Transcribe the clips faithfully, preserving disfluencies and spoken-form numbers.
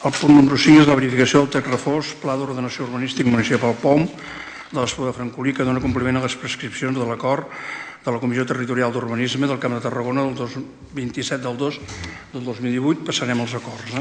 El punt número cinc és la verificació del text refós, Pla d'Ordenació Urbanístic Municipal P O M de l'Espluga de Francolí, que dona compliment a les prescripcions de l'acord de la Comissió Territorial d'Urbanisme del Camp de Tarragona del vint-i-set del dos del dos mil divuit. Passarem als acords.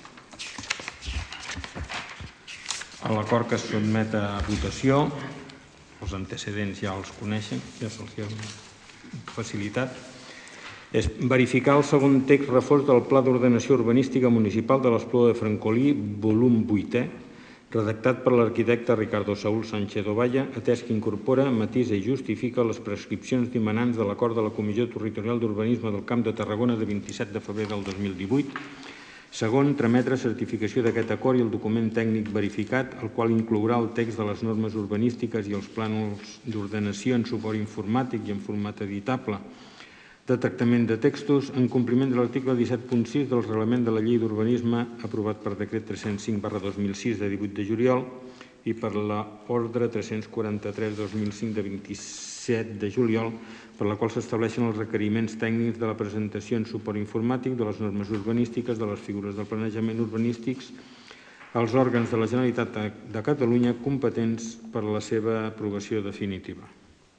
L'acord que es sotmet a votació, els antecedents ja els coneixen, ja se'ls ha facilitat, és verificar el segon text refós del Pla d'Ordenació Urbanística Municipal de l'Espluga de Francolí, volum vuitè, redactat per l'arquitecte Ricardo Saúl Sánchez Ovalla, atès que incorpora, matisa i justifica les prescripcions dimanants de l'acord de la Comissió Territorial d'Urbanisme del Camp de Tarragona de vint-i-set de febrer del dos mil divuit. Segon, trametre certificació d'aquest acord i el document tècnic verificat, el qual inclourà el text de les normes urbanístiques i els plànols d'ordenació en suport informàtic i en format editable de tractament de textos, en compliment de l'article disset punt sis del reglament de la Llei d'Urbanisme aprovat per decret tres-cents cinc barra dos mil sis de divuit de juliol i per l'ordre tres-cents quaranta-tres barra dos mil cinc de vint-i-set de juliol, per la qual s'estableixen els requeriments tècnics de la presentació en suport informàtic de les normes urbanístiques, de les figures del planejament urbanístics als òrgans de la Generalitat de Catalunya competents per a la seva aprovació definitiva.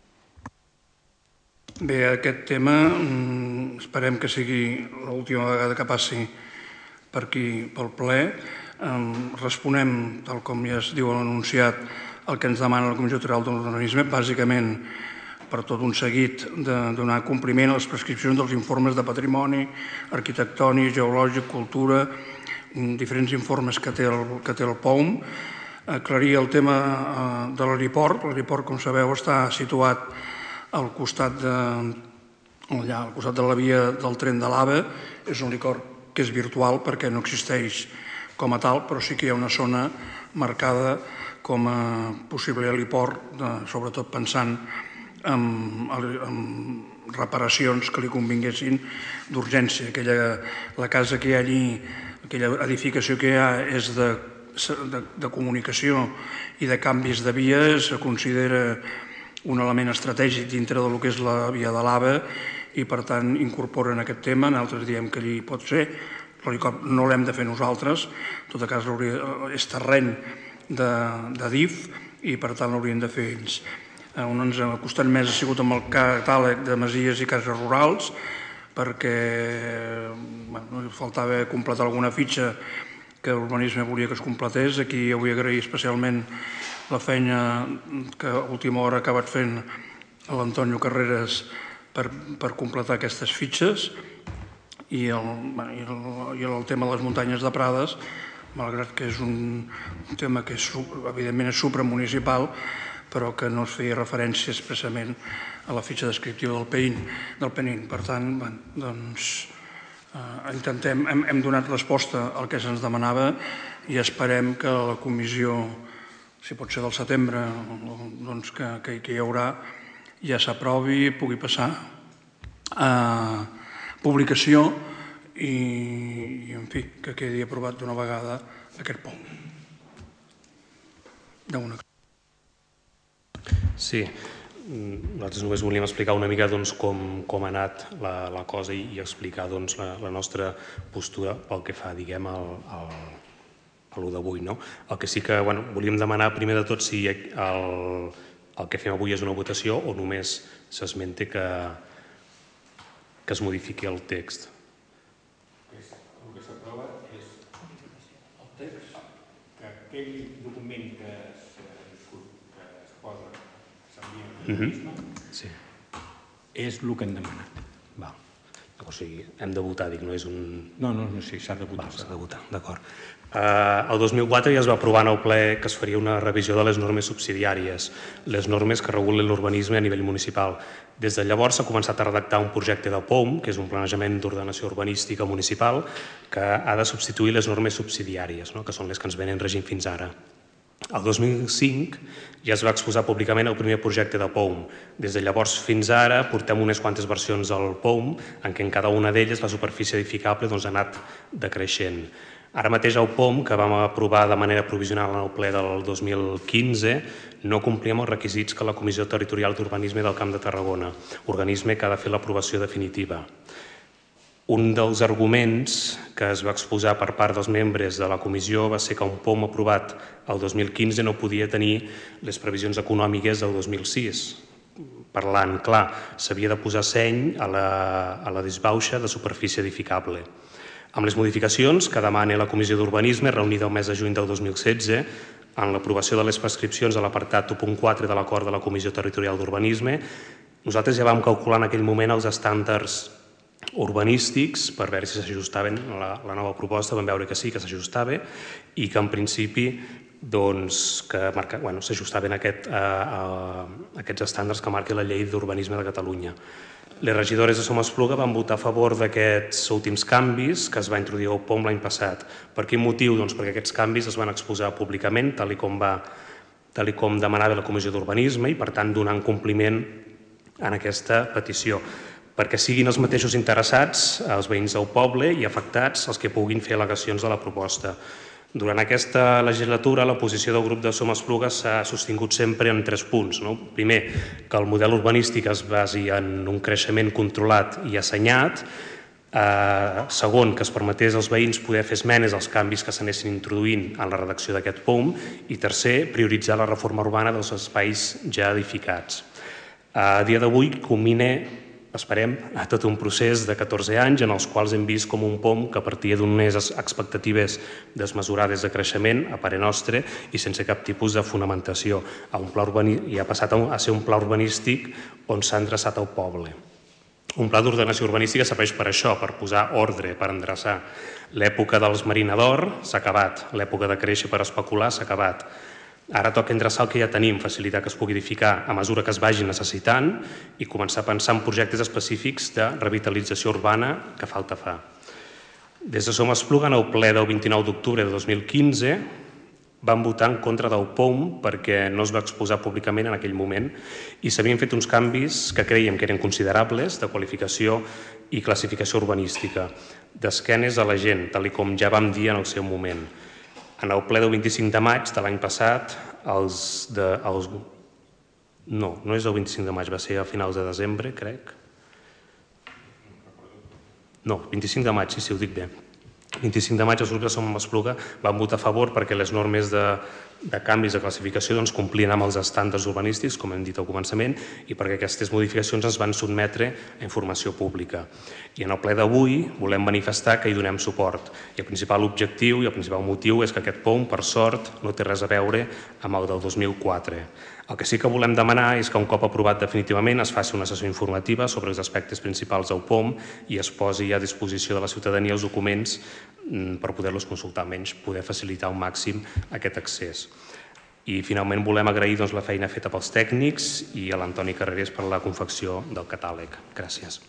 Bé, aquest tema esperem que sigui l'última vegada que passi per aquí, pel ple. Responem, tal com ja es diu a l'enunciat, el que ens demana la Comissió Territorial d'Urbanisme, bàsicament per tot un seguit de donar compliment a les prescripcions dels informes de patrimoni, arquitectònic, geològic, cultura, diferents informes que té el P O M. Aclarir el tema de l'aeroport. L'aeroport, com sabeu, està situat al costat de, allà, al costat de la via del tren de l'A V E. És un aeroport que és virtual perquè no existeix com a tal, però sí que hi ha una zona marcada com a possible aeroport, sobretot pensant en, en reparacions que li convinguessin d'urgència. La casa que hi ha allí, aquella edificació que hi ha és de, de, de comunicació i de canvis de vies, se considera un element estratègic dintre del que és la via de l'A V E i, per tant, incorporen aquest tema. Nosaltres diem que allí pot ser, l'helicòpter no l'hem de fer nosaltres, en tot cas és terreny de, de D I F i, per tant, l'haurien de fer ells. On ens ha costat més ha sigut amb el catàleg de masies i cases rurals, perquè bueno, faltava completar alguna fitxa que l'urbanisme volia que es completés. Aquí jo vull agrair especialment la feina que a última hora ha acabat fent l'Antonio Carreras per, per completar aquestes fitxes i el, i, el, i el tema de les muntanyes de Prades, malgrat que és un, un tema que és, evidentment és supramunicipal, però que no es feia referència expressament a la fitxa descriptiva del P E I N. Del P E I N. Per tant, bueno, doncs, eh, intentem, hem, hem donat resposta al que se'ns demanava i esperem que la comissió, si pot ser del setembre, doncs que, que, que hi haurà, ja s'aprovi i pugui passar a publicació i, i, en fi, que quedi aprovat d'una vegada aquest P O M. D'una Sí, nosaltres només volíem explicar una mica doncs, com, com ha anat la, la cosa i, i explicar doncs, la, la nostra postura pel que fa, diguem, al, al, a l'u d'avui. No? El que sí que bueno, volíem demanar primer de tot si el, el que fem avui és una votació o només s'esmenta que, que es modifiqui el text. El que s'aprova és el text, que aquell document que es, que es posa, s'envia al urbanisme, sí. És el que hem demanat. Val. O sigui, hem de votar, dic, no és un... No, no, no sí, s'ha de votar. S'ha de votar, d'acord. Uh, el dos mil quatre ja es va aprovar en el ple que es faria una revisió de les normes subsidiàries, les normes que regulen l'urbanisme a nivell municipal. Des de llavors s'ha començat a redactar un projecte de P O M, que és un planejament d'ordenació urbanística municipal, que ha de substituir les normes subsidiàries, no? Que són les que ens venen regint fins ara. El dos mil cinc ja es va exposar públicament el primer projecte de P O M. Des de llavors fins ara portem unes quantes versions del P O M en què en cada una d'elles la superfície edificable doncs, ha anat decreixent. Ara mateix el P O M, que vam aprovar de manera provisional en el ple del dos mil quinze, no complia amb els requisits que la Comissió Territorial d'Urbanisme del Camp de Tarragona, organisme que ha de fer l'aprovació definitiva. Un dels arguments que es va exposar per part dels membres de la comissió va ser que un P O M aprovat el dos mil quinze no podia tenir les previsions econòmiques del dos mil sis. Parlant clar, s'havia de posar seny a la, a la disbauxa de superfície edificable. Amb les modificacions que demana la Comissió d'Urbanisme, reunida el mes de juny del dos mil setze, en l'aprovació de les prescripcions a l'apartat u punt quatre de l'acord de la Comissió Territorial d'Urbanisme, nosaltres ja vam calcular en aquell moment els estàndards urbanístics per veure si s'ajustaven a la, la nova proposta. Vam veure que sí, que s'ajustava i que en principi doncs, que marca, bueno, s'ajustaven a, aquest, a, a aquests estàndards que marca la Llei d'Urbanisme de Catalunya. Les regidores de Som Espluga van votar a favor d'aquests últims canvis que es va introduir al P O M l'any passat. Per quin motiu? Doncs perquè aquests canvis es van exposar públicament, tal i com, va, tal i com demanava la Comissió d'Urbanisme i, per tant, donant compliment en aquesta petició, perquè siguin els mateixos interessats, els veïns del poble i afectats, els que puguin fer al·legacions de la proposta. Durant aquesta legislatura, la posició del grup de Som Espluga s'ha sostingut sempre en tres punts. No? Primer, que el model urbanístic es basi en un creixement controlat i assenyat. Eh, segon, que es permetés als veïns poder fer esmenes als canvis que s'anessin introduint en la redacció d'aquest P O M. I tercer, prioritzar la reforma urbana dels espais ja edificats. A dia d'avui culmina, esperem, a tot un procés de catorze anys en els quals hem vist com un P O M que partia d'unes expectatives desmesurades de creixement, a parer nostre, i sense cap tipus de fonamentació, a un pla urbanístic, i ha passat a ser un pla urbanístic on s'ha endreçat el poble. Un pla d'ordenació urbanística serveix per això, per posar ordre, per endreçar. L'època dels marinador s'ha acabat, l'època de créixer per especular s'ha acabat. Ara toca endreçar el que ja tenim, facilitar que es pugui edificar a mesura que es vagi necessitant i començar a pensar en projectes específics de revitalització urbana que falta fa. Des de Som Espluga, en el ple del vint-i-nou d'octubre de dos mil quinze, vam votar en contra del P O M perquè no es va exposar públicament en aquell moment i s'havien fet uns canvis que creiem que eren considerables de qualificació i classificació urbanística, d'esquenes a la gent, tal com ja vam dir en el seu moment. En el ple del vint-i-cinc de maig de l'any passat, els de... Els... No, no és el vint-i-cinc de maig, va ser a finals de desembre, crec. No, vint-i-cinc de maig, sí, sí, ho dic bé. vint-i-cinc de maig els grups de Som Espluga van votar a favor perquè les normes de, de canvis de classificació doncs, complien amb els estàndards urbanístics, com hem dit al començament, i perquè aquestes modificacions es van sotmetre a informació pública. I en el ple d'avui volem manifestar que hi donem suport. I el principal objectiu i el principal motiu és que aquest P O M, per sort, no té res a veure amb el del dos mil quatre. El que sí que volem demanar és que un cop aprovat definitivament es faci una sessió informativa sobre els aspectes principals del P O M i es posi a disposició de la ciutadania els documents per poder-los consultar, almenys poder facilitar al màxim aquest accés. I finalment volem agrair doncs, la feina feta pels tècnics i a l'Antoni Carreras per la confecció del catàleg. Gràcies.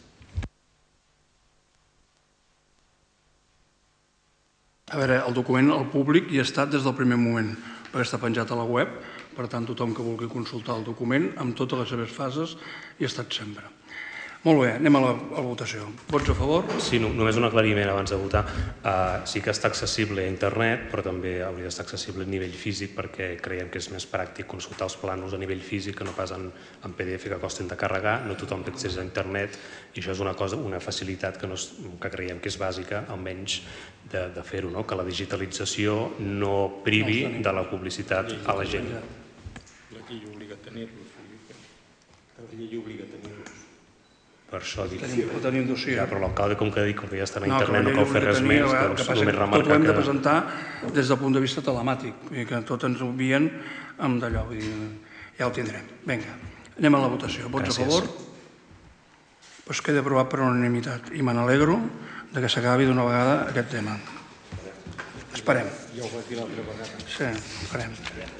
A veure, el document al públic hi ha estat des del primer moment, perquè està penjat a la web, per tant, tothom que vulgui consultar el document, amb totes les seves fases, hi ha estat sempre. Molt bé, anem a la, a la votació. Vots a favor? Sí, no, només un aclariment abans de votar. Uh, sí que està accessible a internet, però també hauria d'estar accessible a nivell físic perquè creiem que és més pràctic consultar els plànols a nivell físic que no pas en, en P D F que costen de carregar. No tothom té accés a internet i això és una cosa, una facilitat que, no és, que creiem que és bàsica, almenys de, de fer-ho, no? Que la digitalització no privi no de la publicitat a la gent. La llei obliga a tenir-los. La llei obliga a tenir-los. Per això dic... Ho tenim dossier. Ja, però l'alcalde, com que dic que ja està a internet, no cal fer res més, doncs només remarcar que... Tot ho hem de presentar des del punt de vista telemàtic, que tot ens ho envien amb d'allò, ja ho tindrem. Vinga, anem a la votació. Vots a favor? Doncs queda aprovat per unanimitat i me n'alegro que s'acabi d'una vegada aquest tema. Esperem. Ja ho vaig dir l'altra vegada. Sí, esperem.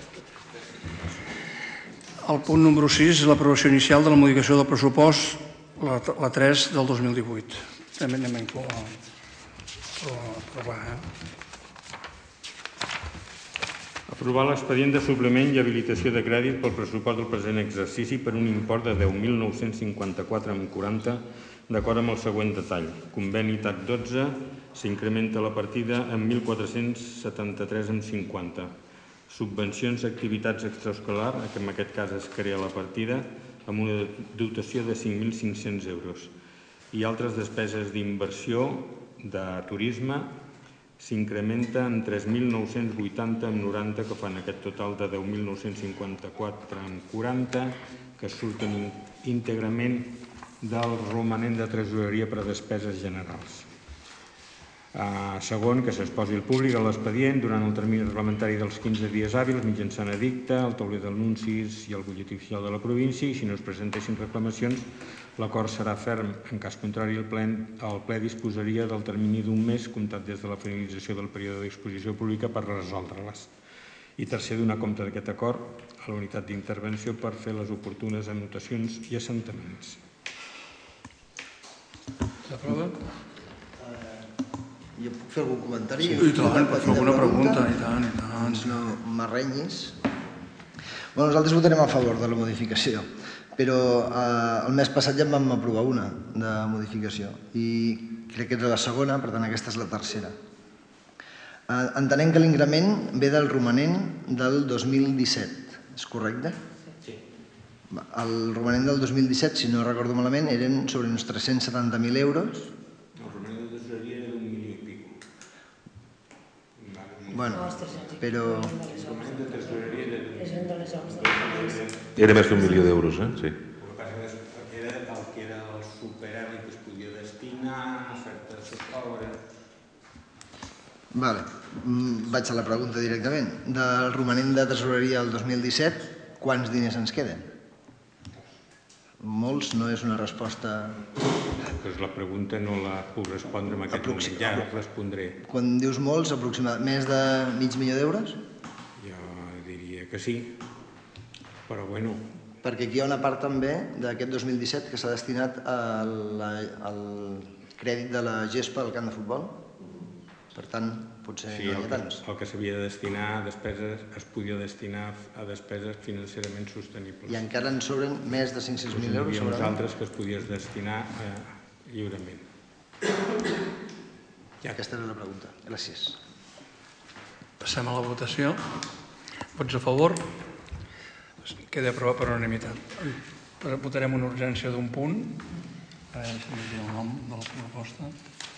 El punt número sis és l'aprovació inicial de la modificació del pressupost la, la tres del dos mil divuit. També anem a incloure. Aprovar, eh? Aprovar l'expedient de suplement i habilitació de crèdit pel pressupost del present exercici per un import de deu mil nou-cents cinquanta-quatre coma quaranta d'acord amb el següent detall. Conveni T A C dotze s'incrementa la partida en mil quatre-cents setanta-tres coma cinquanta. Subvencions a activitats extraescolar, que en aquest cas es crea la partida, amb una dotació de cinc mil cinc-cents euros. i altres despeses d'inversió de turisme s'incrementa en tres mil nou-cents vuitanta amb noranta, que fan aquest total de deu mil nou-cents cinquanta-quatre amb quaranta, que surten íntegrament del romanent de tresoreria per a despeses generals. Segon, que s'exposi al públic a l'expedient durant el termini reglamentari dels quinze dies hàbils mitjançant edicte, el tauler d'anuncis i el butlletí oficial de la província, i si no es presentessin reclamacions, l'acord serà ferm. En cas contrari, el ple disposaria del termini d'un mes comptat des de la finalització del període d'exposició pública per resoldre-les. I tercer, donar compte d'aquest acord a la unitat d'intervenció per fer les oportunes anotacions i assentaments. S'aprova? Jo puc fer algun comentari? Sí, i tant, puc fer alguna pregunta, i tant, i tant. Doncs no m'arrenyis. Nosaltres votarem a favor de la modificació, però el mes passat ja en vam aprovar una de modificació i crec que era la segona, per tant aquesta és la tercera. Entenem que l'increment ve del romanent del dos mil disset, és correcte? Sí. El romanent del dos mil disset, si no recordo malament, eren sobre uns tres-cents setanta mil euros. El romanent de tresoreria era d'un milió i pico. Bueno, però... Era més d'un milió d'euros, eh? Sí. El que passa és que era el que era el superàvit que es podia destinar a certes obres. Vale, vaig a la pregunta directament. Del romanent de tresoreria del dos mil disset, quants diners ens queden? Molts no és una resposta... Doncs la pregunta no la puc respondre en aquest moment, ja la respondré. Quan dius molts, aproximadament, més de mig milió d'euros? Jo diria que sí, però bueno... Perquè aquí hi ha una part també d'aquest dos mil disset que s'ha destinat al crèdit de la gespa al camp de futbol. Per tant, potser no hi ha tants. El que s'havia de destinar a despeses es podia destinar a despeses financerament sostenibles. I encara en sobren més de cinc-cents mil euros? Hi havia uns altres que es podies destinar lliurement. Aquesta era la pregunta. Gràcies. Passem a la votació. Vots a favor? Queda aprovat per unanimitat. Votarem una urgència d'un punt. Ara deixa'm llegir el nom de la proposta.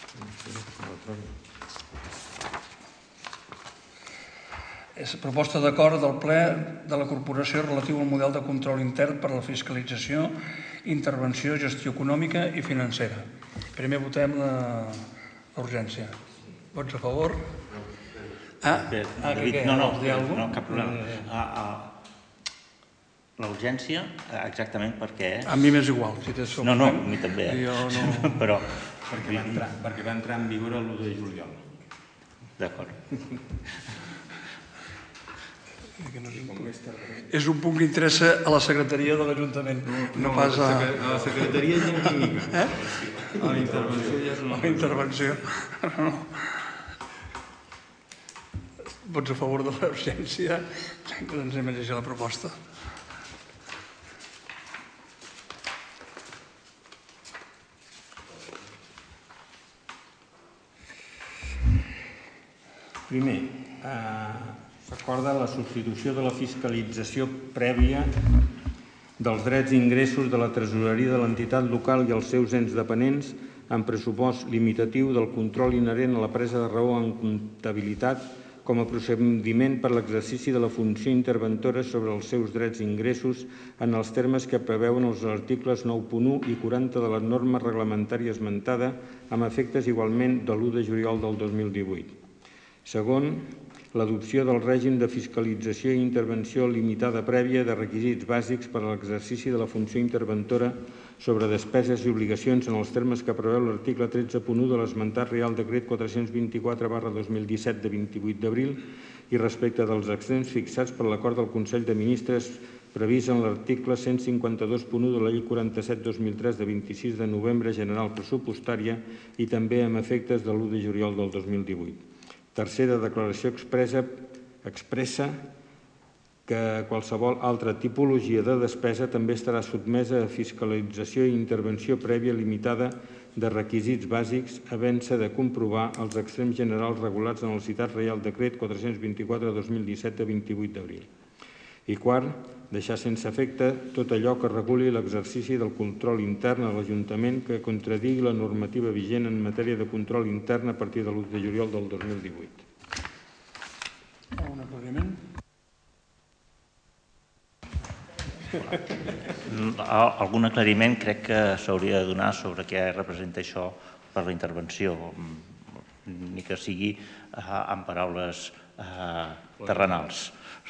És proposta d'acord del ple de la corporació relatiu al model de control intern per a la fiscalització, intervenció, gestió econòmica i financera. Primer votem l'urgència. Vots a favor? Ah, què? No, no, no, cap problema. L'urgència, exactament perquè és... A mi m'és igual, si tens No, no, a mi també. Però... Perquè va entrar en vigor l'u de juliol. D'acord. És un punt que interessa a la secretaria de l'Ajuntament, no pas a... A la secretaria ja en química. A la intervenció ja és una... A la intervenció. Vots a favor de l'urgència? Doncs anem a llegir la proposta. Primer, s'acorda la substitució de la fiscalització prèvia dels drets i ingressos de la tresoreria de l'entitat local i els seus ens dependents amb pressupost limitatiu del control inherent a la presa de raó en comptabilitat com a procediment per l'exercici de la funció interventora sobre els seus drets i ingressos en els termes que preveuen els articles nou punt u i quaranta de la norma reglamentària esmentada amb efectes igualment de l'u de juliol del dos mil divuit. Segon, l'adopció del règim de fiscalització i intervenció limitada prèvia de requisits bàsics per a l'exercici de la funció interventora sobre despeses i obligacions en els termes que preveu l'article tretze punt u de l'esmentat Reial Decret quatre-cents vint-i-quatre barra dos mil disset de vint-i-vuit d'abril i respecte dels extrems fixats per l'acord del Consell de Ministres previst en l'article cent cinquanta-dos punt u de la Llei quaranta-set dos mil tres de vint-i-sis de novembre general pressupostària i també amb efectes de l'u de juliol del dos mil divuit. Tercera, declaració expressa, expressa que qualsevol altra tipologia de despesa també estarà sotmesa a fiscalització i intervenció prèvia limitada de requisits bàsics havent-se de comprovar els extrems generals regulats en el citat Reial Decret quatre-cents vint-i-quatre dos mil disset de vint-i-vuit d'abril. I quart, deixar sense efecte tot allò que reguli l'exercici del control intern a l'Ajuntament que contradigui la normativa vigent en matèria de control intern a partir de l'u de juliol del dos mil divuit. Un aclariment? Algun aclariment crec que s'hauria de donar sobre què representa això per la intervenció, ni que sigui en paraules terrenals.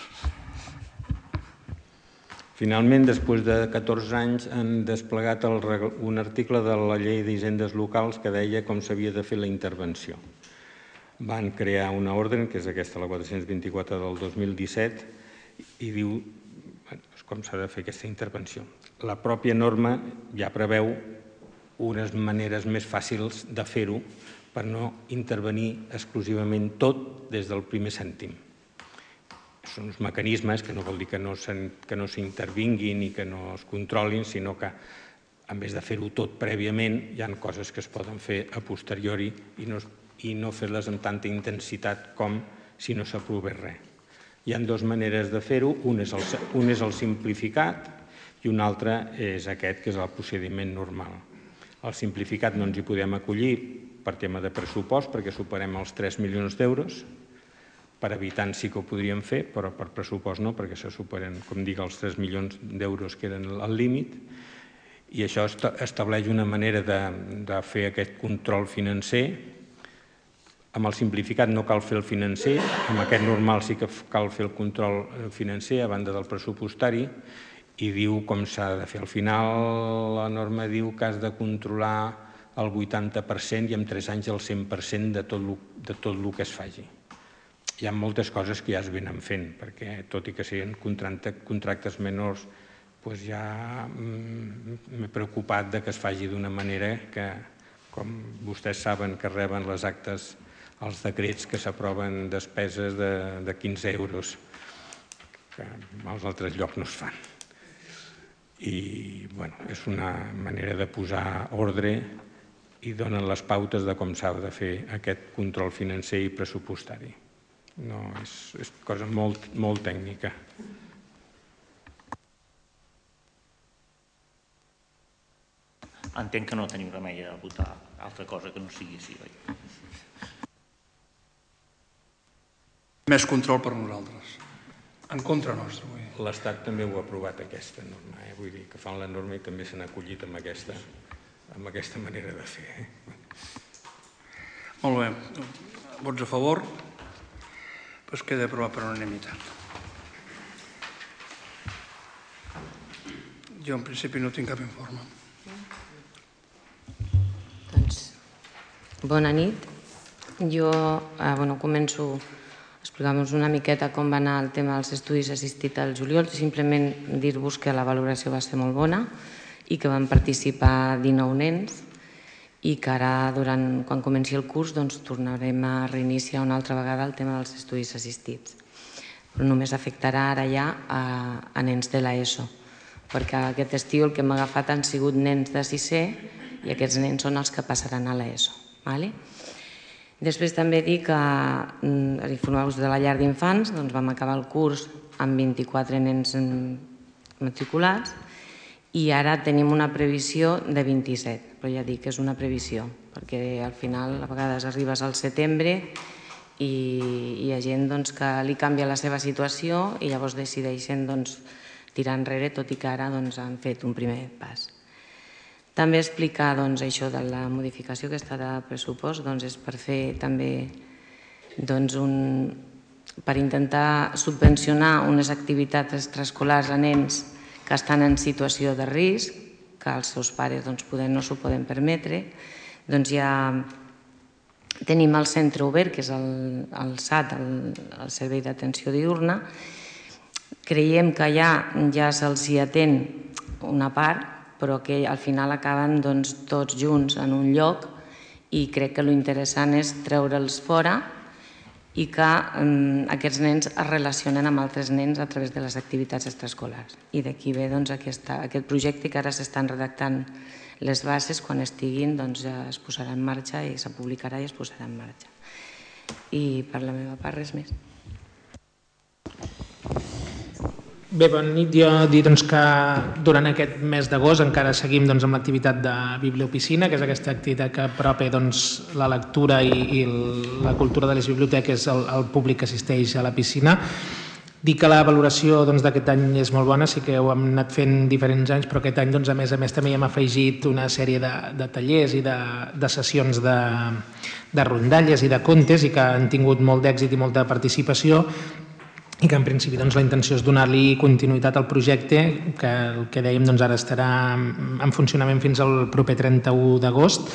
Finalment, després de catorze anys, han desplegat un article de la llei d'hisendes locals que deia com s'havia de fer la intervenció. Van crear una ordre, que és aquesta, la quatre-cents vint-i-quatre del dos mil disset, i diu com s'ha de fer aquesta intervenció. La pròpia norma ja preveu unes maneres més fàcils de fer-ho per no intervenir exclusivament tot des del primer cèntim. Són uns mecanismes que no vol dir que no s'intervinguin i que no es controlin, sinó que, en vez de fer-ho tot prèviament, hi ha coses que es poden fer a posteriori i no fer-les amb tanta intensitat com si no s'aprovés res. Hi ha dues maneres de fer-ho, un és el simplificat i un altre és aquest, que és el procediment normal. El simplificat no ens hi podem acollir per tema de pressupost, perquè superem els tres milions d'euros. Per habitants sí que ho podríem fer, però per pressupost no, perquè se superen, com dic, els tres milions d'euros que eren el límit. I això estableix una manera de fer aquest control financer. Amb el simplificat no cal fer el financer, amb aquest normal sí que cal fer el control financer a banda del pressupostari, i diu com s'ha de fer. Al final la norma diu que has de controlar el vuitanta per cent i en tres anys el cent per cent de tot el que es faci. Hi ha moltes coses que ja es venen fent, perquè tot i que siguin contractes menors, ja m'he preocupat que es faci d'una manera que, com vostès saben que reben les actes, els decrets que s'aproven despeses de quinze euros, que als altres llocs no es fan. I és una manera de posar ordre i donen les pautes de com s'ha de fer aquest control financer i pressupostari. És cosa molt tècnica. Entenc que no teniu remei a votar altra cosa que no sigui així, oi? Més control per nosaltres. En contra nostra. L'Estat també ho ha aprovat, aquesta norma. Vull dir que fan la norma i també s'han acollit amb aquesta manera de fer. Molt bé. Vots a favor? Doncs queda aprovat per unanimitat. Jo, en principi, no tinc cap informe. Doncs, bona nit. Jo començo a explicar-vos una miqueta com va anar el tema dels estudis assistits al juliol. Simplement dir-vos que la valoració va ser molt bona i que van participar dinou nens i que ara, quan comenci el curs, tornarem a reiniciar una altra vegada el tema dels estudis assistits. Però només afectarà ara ja a nens de l'ESO, perquè aquest estiu el que hem agafat han sigut nens de sisè i aquests nens són els que passaran a l'ESO. Després també dir que, informar-vos de la llar d'infants, vam acabar el curs amb vint-i-quatre nens matriculats i ara tenim una previsió de vint-i-set, però ja dic que és una previsió, perquè al final a vegades arribes al setembre i hi ha gent que li canvia la seva situació i llavors decideixen tirar enrere, tot i que ara han fet un primer pas. També explicar això de la modificació aquesta de pressupost és per fer també per intentar subvencionar unes activitats extraescolars a nens que estan en situació de risc, que els seus pares poder no s'ho poden permetre. Doncs ja tenim el centre obert, que és el S A T, el Servei d'Atenció Diürna. Creiem que ja se'ls hi atén una part, però que al final acaben tots junts en un lloc i crec que l'interessant és treure'ls fora i que aquests nens es relacionen amb altres nens a través de les activitats extraescolars. I d'aquí ve aquest projecte que ara s'estan redactant les bases, quan estiguin es posarà en marxa i se publicarà i es posarà en marxa. I per la meva part res més. Bé, bona nit. Jo dir doncs, que durant aquest mes d'agost encara seguim doncs, amb l'activitat de Bibliopiscina, que és aquesta activitat que apropa doncs, la lectura i, i la cultura de les biblioteques al, al públic que assisteix a la piscina. Dir que la valoració d'aquest doncs, any és molt bona, sí que ho hem anat fent diferents anys, però aquest any, doncs, a més a més, també hi hem afegit una sèrie de, de tallers i de, de sessions de, de rondalles i de contes i que han tingut molt d'èxit i molta participació, i que en principi doncs, la intenció és donar-li continuïtat al projecte, que el que dèiem doncs, ara estarà en funcionament fins al proper trenta-u d'agost,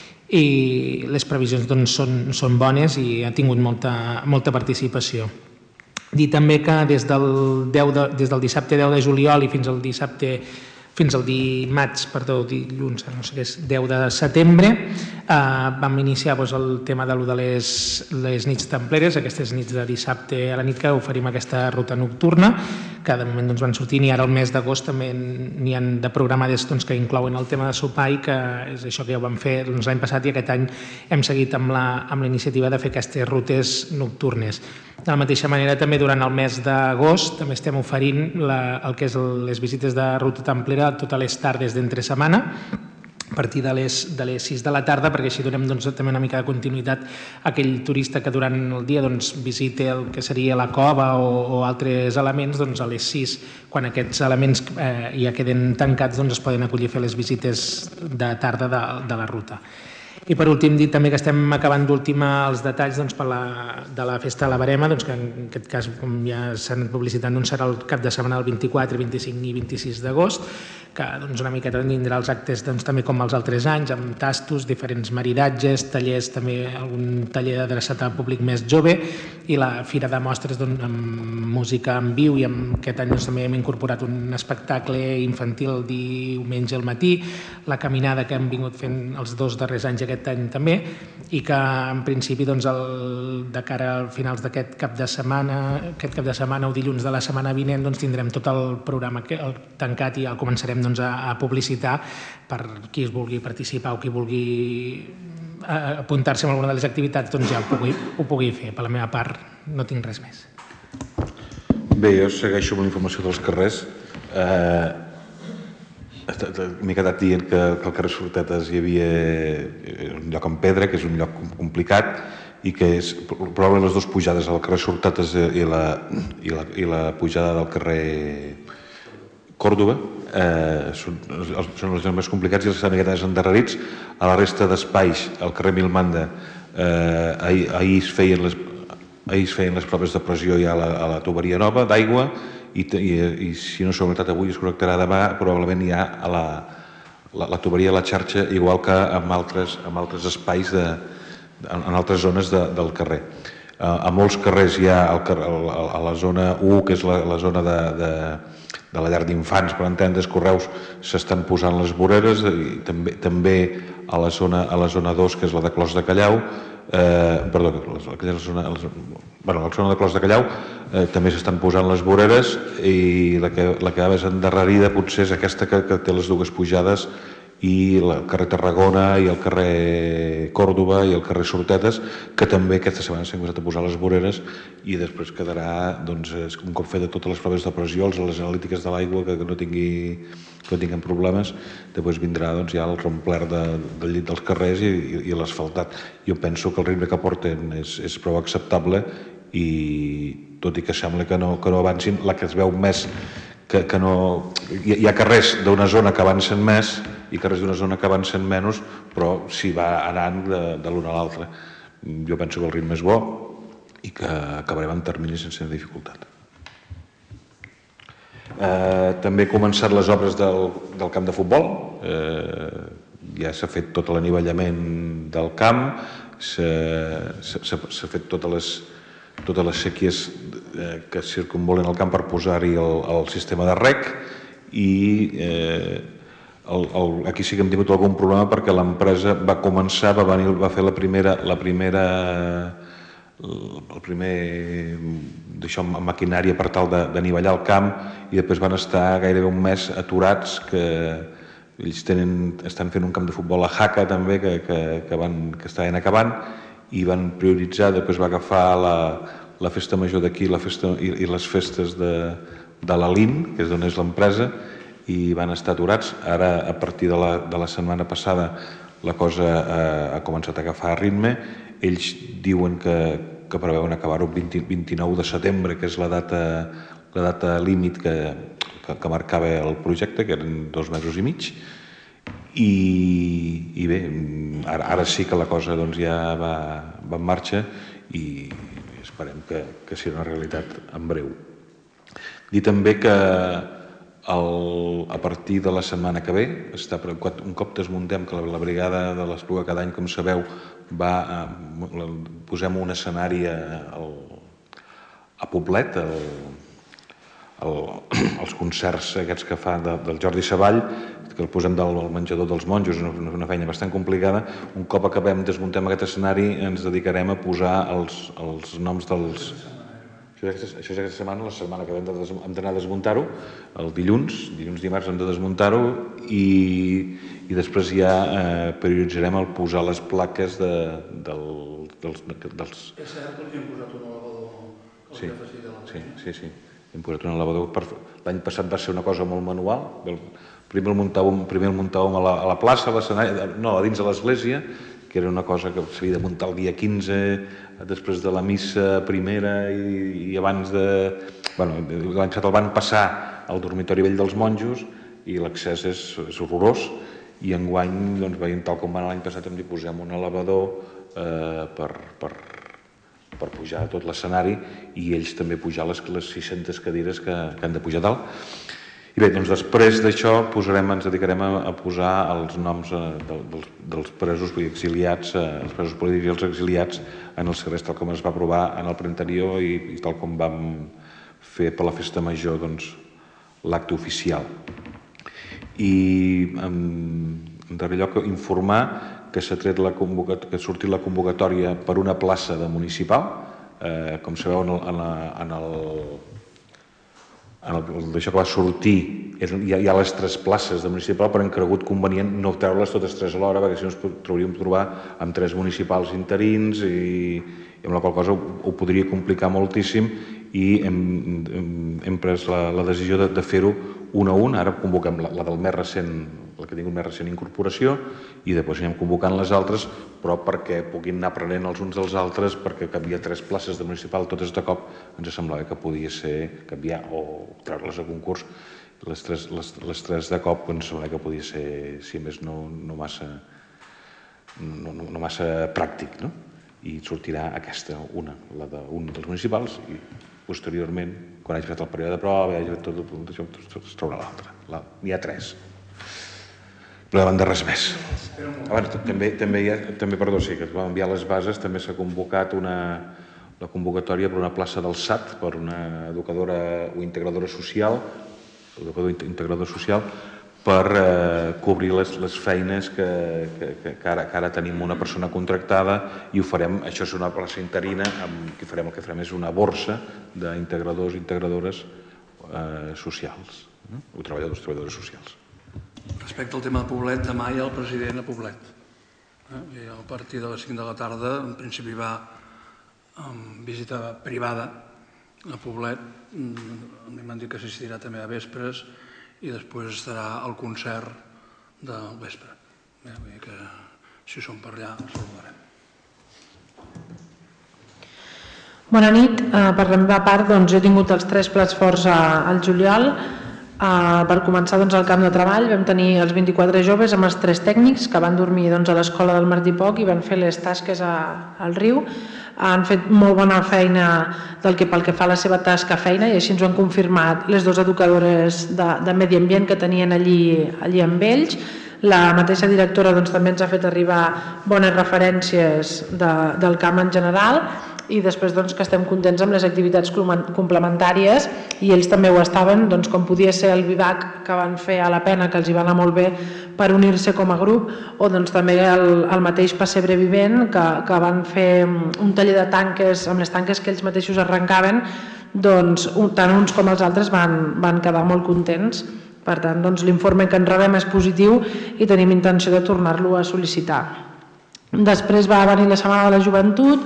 i les previsions doncs, són, són bones i ha tingut molta, molta participació. Dir també que des del, deu de, des del dissabte deu de juliol i fins al dissabte fins al dimarts, perdó, dilluns, no sé què és, deu de setembre, eh, vam iniciar doncs, el tema de, de les, les nits templeres, aquestes nits de dissabte a la nit que oferim aquesta ruta nocturna, que de moment doncs, van sortint, i ara el mes d'agost també n'hi ha de programades doncs, que inclouen el tema de sopar i que és això que ja ho vam fer doncs, l'any passat i aquest any hem seguit amb la, amb la iniciativa de fer aquestes rutes nocturnes. De la mateixa manera, també durant el mes d'agost també estem oferint la, el que és el, les visites de ruta templera totes les tardes d'entre setmana, a partir de les, de les sis de la tarda, perquè així donem doncs, també una mica de continuïtat a aquell turista que durant el dia doncs, visita el que seria la cova o, o altres elements, doncs, a les sis, quan aquests elements eh, ja queden tancats, doncs, es poden acollir a fer les visites de tarda de, de la ruta. I per últim dir també que estem acabant d'ultimar els detalls doncs, per la, de la festa de la Verema, doncs, que en aquest cas, com ja s'han publicitat, doncs, serà el cap de setmana del vint-i-quatre, vint-i-cinc i vint-i-sis d'agost, que doncs, una miqueta tindrà els actes doncs, també com els altres anys, amb tastos, diferents maridatges, tallers, també algun taller adreçat al públic més jove, i la fira de mostres doncs, amb música en viu, i amb aquest any doncs, també hem incorporat un espectacle infantil el diumenge al matí, la caminada que hem vingut fent els dos darrers anys aquest any també, i que en principi doncs, el, de cara a finals d'aquest cap de setmana, aquest cap de setmana o dilluns de la setmana vinent doncs, tindrem tot el programa que, el tancat i el començarem doncs, a, a publicitar per qui es vulgui participar o qui vulgui apuntar-se en alguna de les activitats, doncs ja ho pugui, ho pugui fer. Per la meva part no tinc res més. Bé, jo segueixo amb la informació dels carrers. Eh, M'he quedat dient que, que al carrer Sortetes hi havia un lloc en pedra, que és un lloc complicat, i que és probablement les dues pujades al carrer Sortetes i la, i la, i la pujada del carrer Còrdova eh, són, són els llocs més complicats i els estan més endarrerits. A la resta d'espais, al carrer Milmanda, eh, ahir, ahir, es feien les, ahir es feien les proves de pressió ja a la, a la tuberia nova d'aigua, I, i, i si no s'ha connectat avui es connectarà demà, probablement hi ha a la, la, la tuberia a la xarxa, igual que en altres, en altres espais, de, en altres zones de, del carrer. A, a molts carrers hi ha, al, a, a la zona u, que és la, la zona de, de, de la llar d'infants, per entendre's, Correus, s'estan posant les voreres, i també, també a la zona, a la zona dos, que és la de Clos de Callau, eh, perdó, la zona, bueno, la zona de Clos de Callau, eh, també s'estan posant les voreres, i la que, la que va més endarrerida potser és aquesta que, que té les dues pujades, i el carrer Tarragona i el carrer Còrdova i el carrer Sortetes, que també aquesta setmana s'han començat a posar les voreres, i després quedarà, doncs, un cop fet totes les proves de pressió, les analítiques de l'aigua, que, que no tingui que no tinguin problemes, després vindrà doncs, ja el reomplert de, del llit dels carrers i, i, i l'asfaltat. Jo penso que el ritme que porten és, és prou acceptable, i tot i que sembla que no, que no avancin, la que es veu més que, que no... Hi, hi ha carrers d'una zona que avancen més i carrers d'una zona que avancen menys, però s'hi va anant de, de l'una a l'altra. Jo penso que el ritme és bo i que acabarem en termini sense dificultat. Eh, també he començat les obres del, del camp de futbol. Eh, ja s'ha fet tot l'anivellament del camp, s'ha fet totes les, totes les séquies eh, que circumvolen el camp per posar-hi el, el sistema de rec, i eh, el, el, aquí sí que hem tingut algun problema perquè l'empresa va començar, va, venir, va fer la primera, la primera el primer d'això, maquinària per tal d'anivellar el camp, i després van estar gairebé un mes aturats, que ells tenen, estan fent un camp de futbol a Jaca també, que, que, que, van, que estaven acabant, i van prioritzar, després va agafar la, la festa major d'aquí i, i les festes de, de l'A L I N, que és d'on és l'empresa, i van estar aturats. Ara, a partir de la, de la setmana passada, la cosa eh, ha començat a agafar ritme. Ells diuen que, que preveuen acabar-ho el vint-i-nou de setembre, que és la data, la data límit que, que, que marcava el projecte, que eren dos mesos i mig. I, i bé, ara, ara sí que la cosa doncs, ja va, va en marxa i esperem que, que sigui una realitat en breu. Dir també que el, a partir de la setmana que ve, està, un cop desmuntem, que la, la brigada de l'Espluga cada any, com sabeu, va a, posem un escenari a, a Poblet, el, el, els concerts aquests que fa de, del Jordi Savall, que el posem del menjador dels monjos, una, una feina bastant complicada. Un cop acabem, desmuntem aquest escenari, ens dedicarem a posar els, els noms dels... Això és, això és aquesta setmana, la setmana que hem d'anar a desmuntar-ho, el dilluns, dilluns dimarts hem de desmuntar-ho i, i després ja eh, prioritzarem el posar les plaques de, del, dels, dels... És cert que li hem posat un elevador que sí, el facilita la sí, sí, sí. Hem posat un elevador. Per... L'any passat va ser una cosa molt manual. Primer el muntàvem, primer el muntàvem a, la, a la plaça, a l'escenari, no, a dins de l'església, que era una cosa que s'havia de muntar el dia quinze, després de la missa primera i, i abans de... Bueno, l'any passat el van passar al dormitori vell dels monjos i l'accés és, és horrorós i enguany, doncs, veient tal com va l'any passat, hem de posem un elevador eh, per, per, per pujar tot l'escenari i ells també pujar les, les sis-centes cadires que, que han de pujar dalt. I bé, doncs després d'això posarem, ens dedicarem a, a posar els noms eh, dels, dels presos exiliats, eh, els presos polítics i els exiliats en els carrers, tal com es va aprovar en el ple anterior i, i tal com vam fer per la festa major doncs, l'acte oficial. I en, en darrer lloc informar que s'ha tret la convocat, que ha sortit la convocatòria per una plaça de municipal, eh, com sabeu en el, en la, en el d'això que va sortir, hi ha, hi ha les tres places de municipal, però hem cregut convenient no treure-les totes tres alhora, perquè si no ens hauríem de trobar amb tres municipals interins i, i amb la qual cosa ho, ho podria complicar moltíssim i hem, hem, hem pres la, la decisió de, de fer-ho un a un. Ara convoquem la, la del més recent, la que ha tingut més recent incorporació i després anem convocant les altres, però perquè puguin anar aprenent els uns dels altres, perquè canviar tres places de municipal totes de cop ens semblava que podia ser canviar o treure-les a concurs. Les tres, les, les tres de cop ens semblava que podia ser, si més no, no, massa, no, no, no massa pràctic, no? I sortirà aquesta, una, la d'un dels municipals i posteriorment, quan hagi fet el període de prova, hagi fet tot, això, es trobarà l'altra. La, n'hi ha tres. No davant de res més. Abans, també, també, ha, també, perdó, sí, que es van enviar les bases, també s'ha convocat una, la convocatòria per una plaça del S A T, per una educadora o integradora social, educador integrador social, per eh, cobrir les, les feines que, que, que, ara, que ara tenim una persona contractada i ho farem, això és una plaça interina, amb, que farem, el que farem és una borsa d'integradors i integradores eh, socials, no? O treballadors i treballadores socials. Respecte al tema de Poblet, demà hi ha el president a Poblet. Eh? I a partir de les cinc de la tarda, en principi va amb visita privada a Poblet. A mi m'han dit que assistirà també a vespres i després estarà el concert del vespre. Eh? Vull dir que si som per allà el saludarem. Bona nit. Eh, per la meva part, doncs, jo he tingut els tres plats forts al juliol. Uh, per començar doncs, el camp de treball vam tenir els vint-i-quatre joves amb els tres tècnics que van dormir doncs, a l'escola del Martí Poc i van fer les tasques a, al riu. Han fet molt bona feina del que, pel que fa a la seva tasca feina i així ens ho han confirmat les dues educadores de, de Medi Ambient que tenien allí, allí amb ells. La mateixa directora doncs, també ens ha fet arribar bones referències de, del camp en general i després doncs, que estem contents amb les activitats complementàries i ells també ho estaven, doncs, com podia ser el vivac que van fer a la Pena, que els hi va anar molt bé per unir-se com a grup, o doncs, també el, el mateix pessebre vivent que, que van fer un taller de tanques amb les tanques que ells mateixos arrencaven, doncs, tant uns com els altres van, van quedar molt contents. Per tant, doncs, l'informe que en rebem és positiu i tenim intenció de tornar-lo a sol·licitar. Després va venir la Setmana de la Joventut,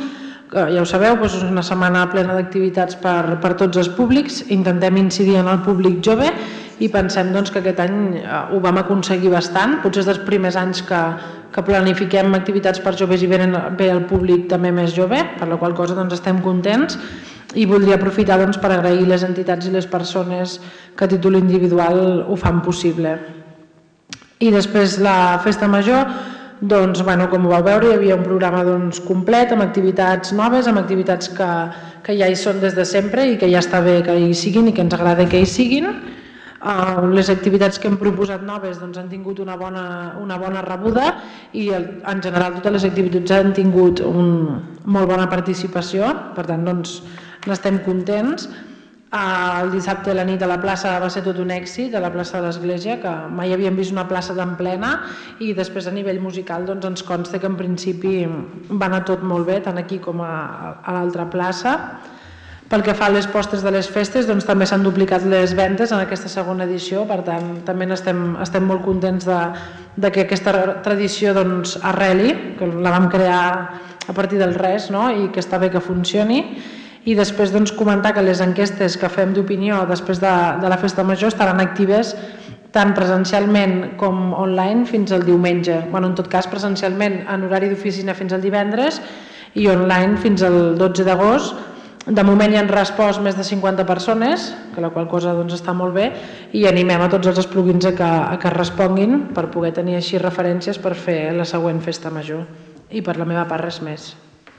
ja ho sabeu, és una setmana plena d'activitats per tots els públics, intentem incidir en el públic jove i pensem que aquest any ho vam aconseguir bastant, potser és dels primers anys que planifiquem activitats per joves i ve el públic també més jove, per la qual cosa estem contents i voldria aprofitar per agrair les entitats i les persones que a títol individual ho fan possible. I després la festa major, doncs, com ho vau veure, hi havia un programa complet amb activitats noves, amb activitats que ja hi són des de sempre i que ja està bé que hi siguin i que ens agrada que hi siguin. Les activitats que hem proposat noves han tingut una bona rebuda i en general totes les activitats han tingut molt bona participació, per tant n'estem contents. El dissabte a la nit a la plaça va ser tot un èxit, a la plaça de l'Església, que mai havíem vist una plaça tan plena, i després a nivell musical ens consta que en principi va anar tot molt bé, tant aquí com a l'altra plaça. Pel que fa a les postres de les festes, també s'han duplicat les ventes en aquesta segona edició, per tant també estem molt contents que aquesta tradició arreli, que la vam crear a partir del res i que està bé que funcioni. I després comentar que les enquestes que fem d'opinió després de la festa major estaran actives tant presencialment com online fins al diumenge. En tot cas, presencialment en horari d'oficina fins al divendres i online fins al dotze d'agost. De moment hi han respost més de cinquanta persones, que la qual cosa està molt bé, i animem a tots els esplugins a que responguin per poder tenir així referències per fer la següent festa major. I per la meva part res més.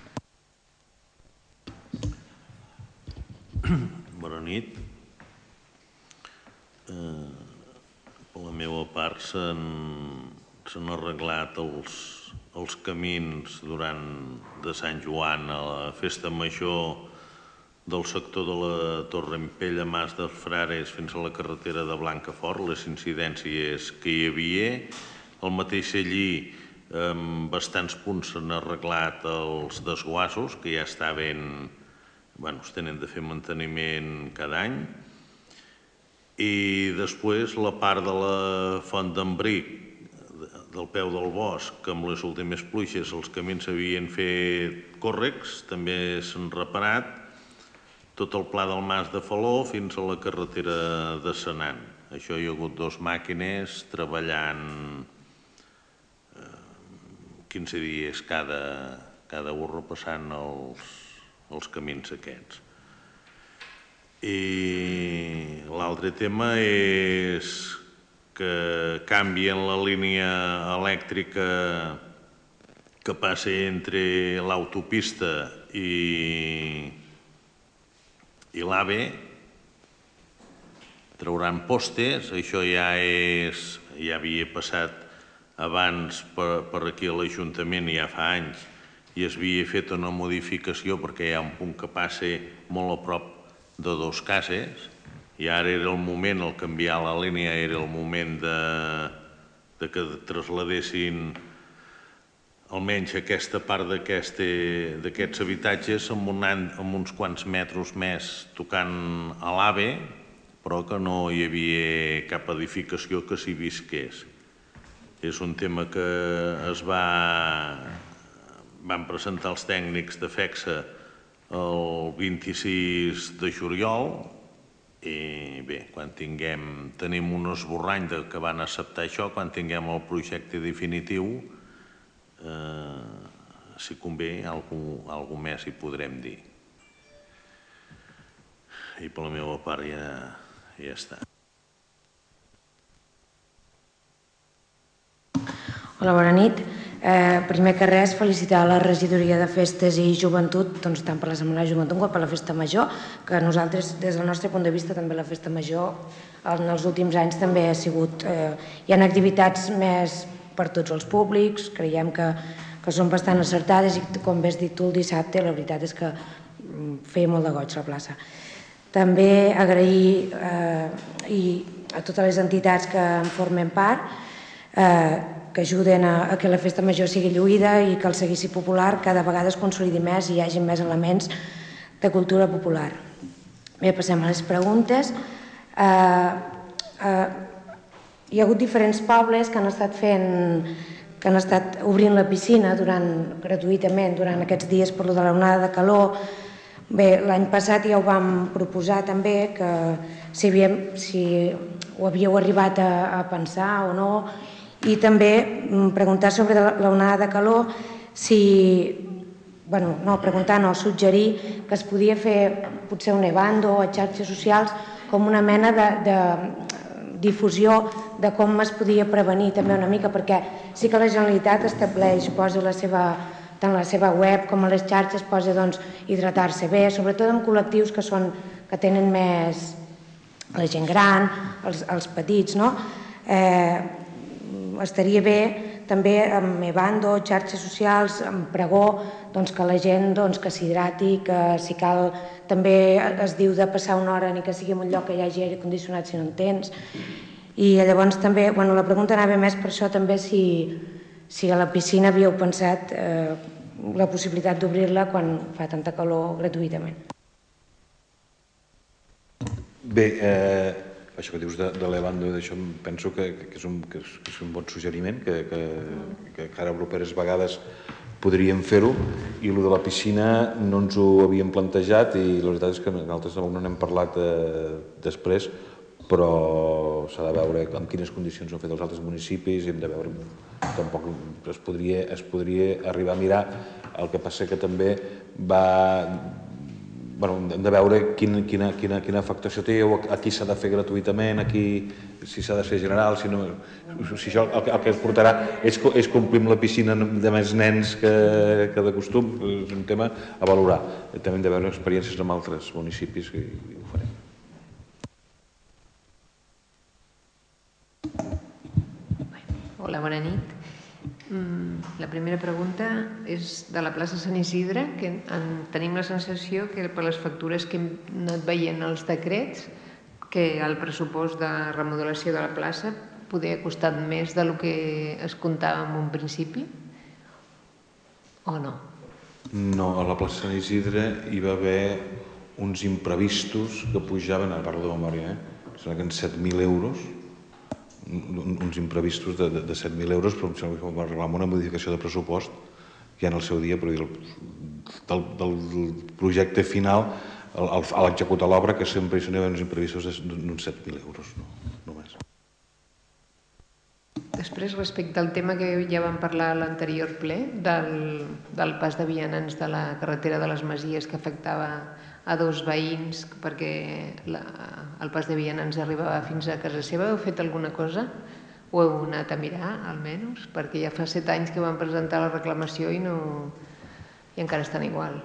Bona nit. Per la meva part s'han arreglat els camins durant de Sant Joan a la festa major del sector de la Torrempella, Mas dels Frares, fins a la carretera de Blancafort, les incidències que hi havia. Al mateix allí, en bastants punts s'han arreglat els desguassos, que ja estaven... es tenen de fer manteniment cada any. I després la part de la Font d'Embric, del peu del bosc, que amb les últimes pluges els camins s'havien fet còrrecs, també s'han reparat. Tot el pla del Mas de Faló fins a la carretera de Senan. Això hi ha hagut dues màquines treballant quinze dies cada un repassant els camins aquests. I l'altre tema és que canvien la línia elèctrica que passa entre l'autopista i i l'AVE, trauran postes. Això ja havia passat abans per aquí a l'Ajuntament ja fa anys i es havia fet una modificació perquè hi ha un punt que passa molt a prop de dos cases i ara era el moment, al canviar la línia, era el moment que trasladessin almenys aquesta part d'aquests habitatges amb uns quants metres més tocant a l'AVE, però que no hi havia cap edificació que s'hi visqués. És un tema que es va... van presentar els tècnics de FECSA el vint-i-sis de juliol i bé, quan tinguem... tenim un esborrany que van acceptar això, quan tinguem el projecte definitiu, si convé, alguna més hi podrem dir. I per la meva part ja està. Hola, bona nit. Primer que res, felicitar la regidoria de Festes i Joventut, tant per la Setmana de Joventut com per la Festa Major, que nosaltres, des del nostre punt de vista, també la Festa Major, en els últims anys també ha sigut... Hi ha activitats més per tots els públics, creiem que són bastant acertades i, com bé has dit tu, el dissabte, la veritat és que feia molt de goig la plaça. També agrair a totes les entitats que en formen part, que ajuden a que la Festa Major sigui lluïda i que el seguici popular cada vegada es consolidi més i hi hagi més elements de cultura popular. Bé, passem a les preguntes. Hi ha hagut diferents pobles que han estat fent que han estat obrint la piscina gratuïtament durant aquests dies per la onada de calor. Bé, l'any passat ja ho vam proposar també, que si ho havíeu arribat a pensar o no, i també preguntar sobre l'onada de calor si, bueno, no, preguntar no, suggerir que es podia fer potser un evando a xarxes socials com una mena de difusió de com es podia prevenir també una mica, perquè sí que la Generalitat estableix, posa la seva, tant la seva web com a les xarxes, posa hidratar-se bé, sobretot en col·lectius que són, que tenen més la gent gran, els petits, no? Estaria bé també amb Evando, xarxes socials, amb pregó, que la gent s'hidrati, que si cal també es diu de passar una hora ni que sigui en un lloc que hi hagi aire condicionat si no en tens. I llavors també, la pregunta anava més per això també, si a la piscina havíeu pensat la possibilitat d'obrir-la quan fa tanta calor gratuïtament. Bé, això que dius de l'Evando, penso que és un bon suggeriment, que ara properes vegades podríem fer-ho, i el de la piscina no ens ho havíem plantejat i la veritat és que nosaltres no n'hem parlat després, però s'ha de veure en quines condicions ho han fet els altres municipis i hem de veure, tampoc es podria arribar a mirar. El que passa que també va... hem de veure quina afectació té, a qui s'ha de fer gratuïtament, si s'ha de fer general, si no... Si això el que es portarà és complir amb la piscina de més nens que de costum, és un tema a valorar. També hem de veure experiències amb altres municipis i ho farem. Hola, bona nit. La primera pregunta és de la plaça Sant Isidre, que tenim la sensació que per les factures que hem anat veient els decrets, que el pressupost de remodelació de la plaça poder ha costat més del que es comptava en un principi, o no? No, a la plaça Sant Isidre hi va haver uns imprevistos que pujaven, ara parlo de memòria, sembla que en set mil euros, uns imprevistos de set mil euros, però em sembla que va arreglar amb una modificació de pressupost ja en el seu dia, però del projecte final a l'executar l'obra, que sempre hi havia uns imprevistos d'uns set mil euros, només. Després, respecte al tema que ja vam parlar a l'anterior ple, del pas de vianants de la carretera de les Masies que afectava a dos veïns perquè el pas de vianants arribava fins a casa seva, heu fet alguna cosa? Ho heu anat a mirar, almenys? Perquè ja fa set anys que van presentar la reclamació i encara estan igual.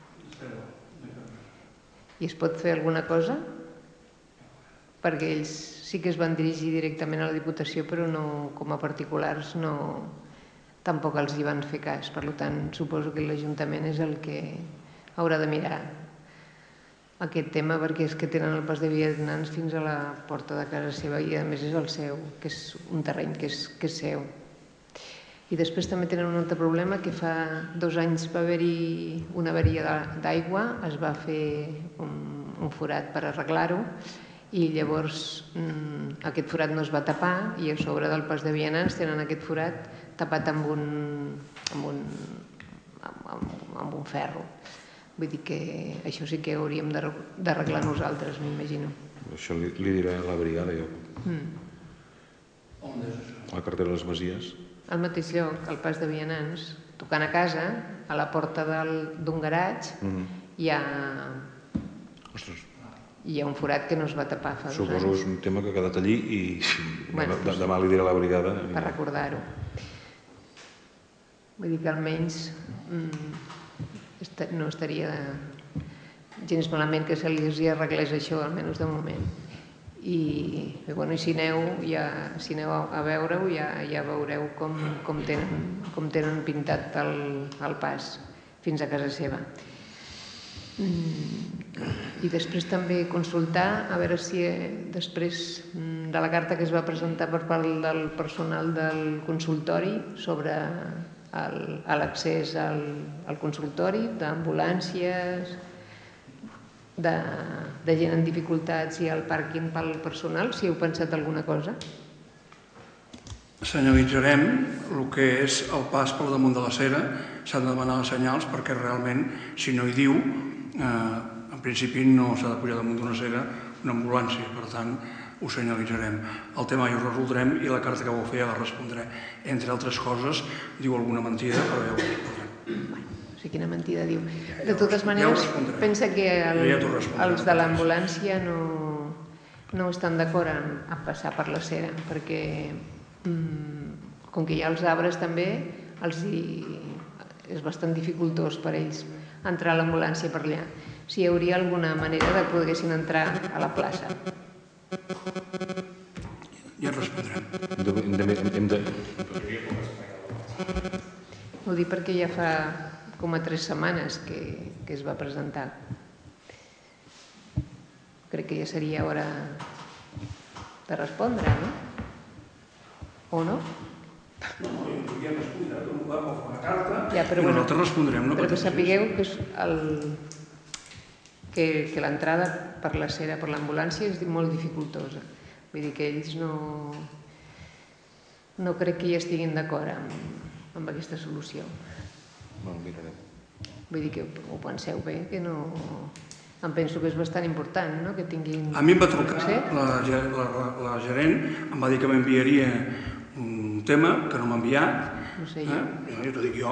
I es pot fer alguna cosa? Perquè ells sí que es van dirigir directament a la Diputació, però com a particulars tampoc els hi van fer cas. Per tant, suposo que l'Ajuntament és el que haurà de mirar aquest tema, perquè és que tenen el pas de vianants fins a la porta de casa seva i a més és el seu, que és un terreny que és seu. I després també tenen un altre problema, que fa dos anys va haver-hi una avaria d'aigua, es va fer un forat per arreglar-ho i llavors aquest forat no es va tapar i a sobre del pas de vianants tenen aquest forat tapat amb un ferro. Vull dir que això sí que hauríem d'arreglar nosaltres, m'imagino. Això li diré a la brigada, jo. A la carretera de les Masies. Al mateix lloc, al pas de vianants, tocant a casa, a la porta d'un garatge, hi ha hi ha un forat que no es va tapar fa dos anys. Suposo que és un tema que ha quedat allí i demà li diré a la brigada. Per recordar-ho. Vull dir que almenys no estaria gens malament que se li arreglés això, almenys de moment. I si aneu a veure-ho ja veureu com tenen pintat el pas fins a casa seva. I després també consultar, a veure si després de la carta que es va presentar per part del personal del consultori sobre l'accés al consultori, d'ambulàncies, de gent en dificultats i el pàrquing pel personal, si heu pensat alguna cosa. Senyalitzarem el que és el pas per damunt de la cera, s'han de demanar els senyals perquè realment, si no hi diu, en principi no s'ha de pujar damunt d'una cera una ambulància, per tant, ho senyalitzarem. El tema ja ho resoldrem i la carta que vau fer ja la respondré. Entre altres coses, diu alguna mentida, però ja ho respondrem. No sé quina mentida diu. De totes maneres, pensa que els de l'ambulància no estan d'acord en passar per la cera, perquè com que hi ha els arbres també, és bastant dificultós per ells entrar a l'ambulància per allà. Si hi hauria alguna manera de poguessin entrar a la plaça. Ja respondrem. Ho dic perquè ja fa com a tres setmanes que es va presentar. Crec que ja seria hora de respondre, no? O no? No, ja respondrà, va fer una carta i nosaltres respondrem. Però que sapigueu que l'entrada per la cera, per l'ambulància, és molt dificultosa. Vull dir que ells no crec que hi estiguin d'acord amb aquesta solució. Vull dir que ho penseu bé, que no... Em penso que és bastant important, no?, que tinguin... A mi em va trucar la gerent, em va dir que m'enviaria un tema que no m'ha enviat. No sé jo. Jo t'ho dic jo.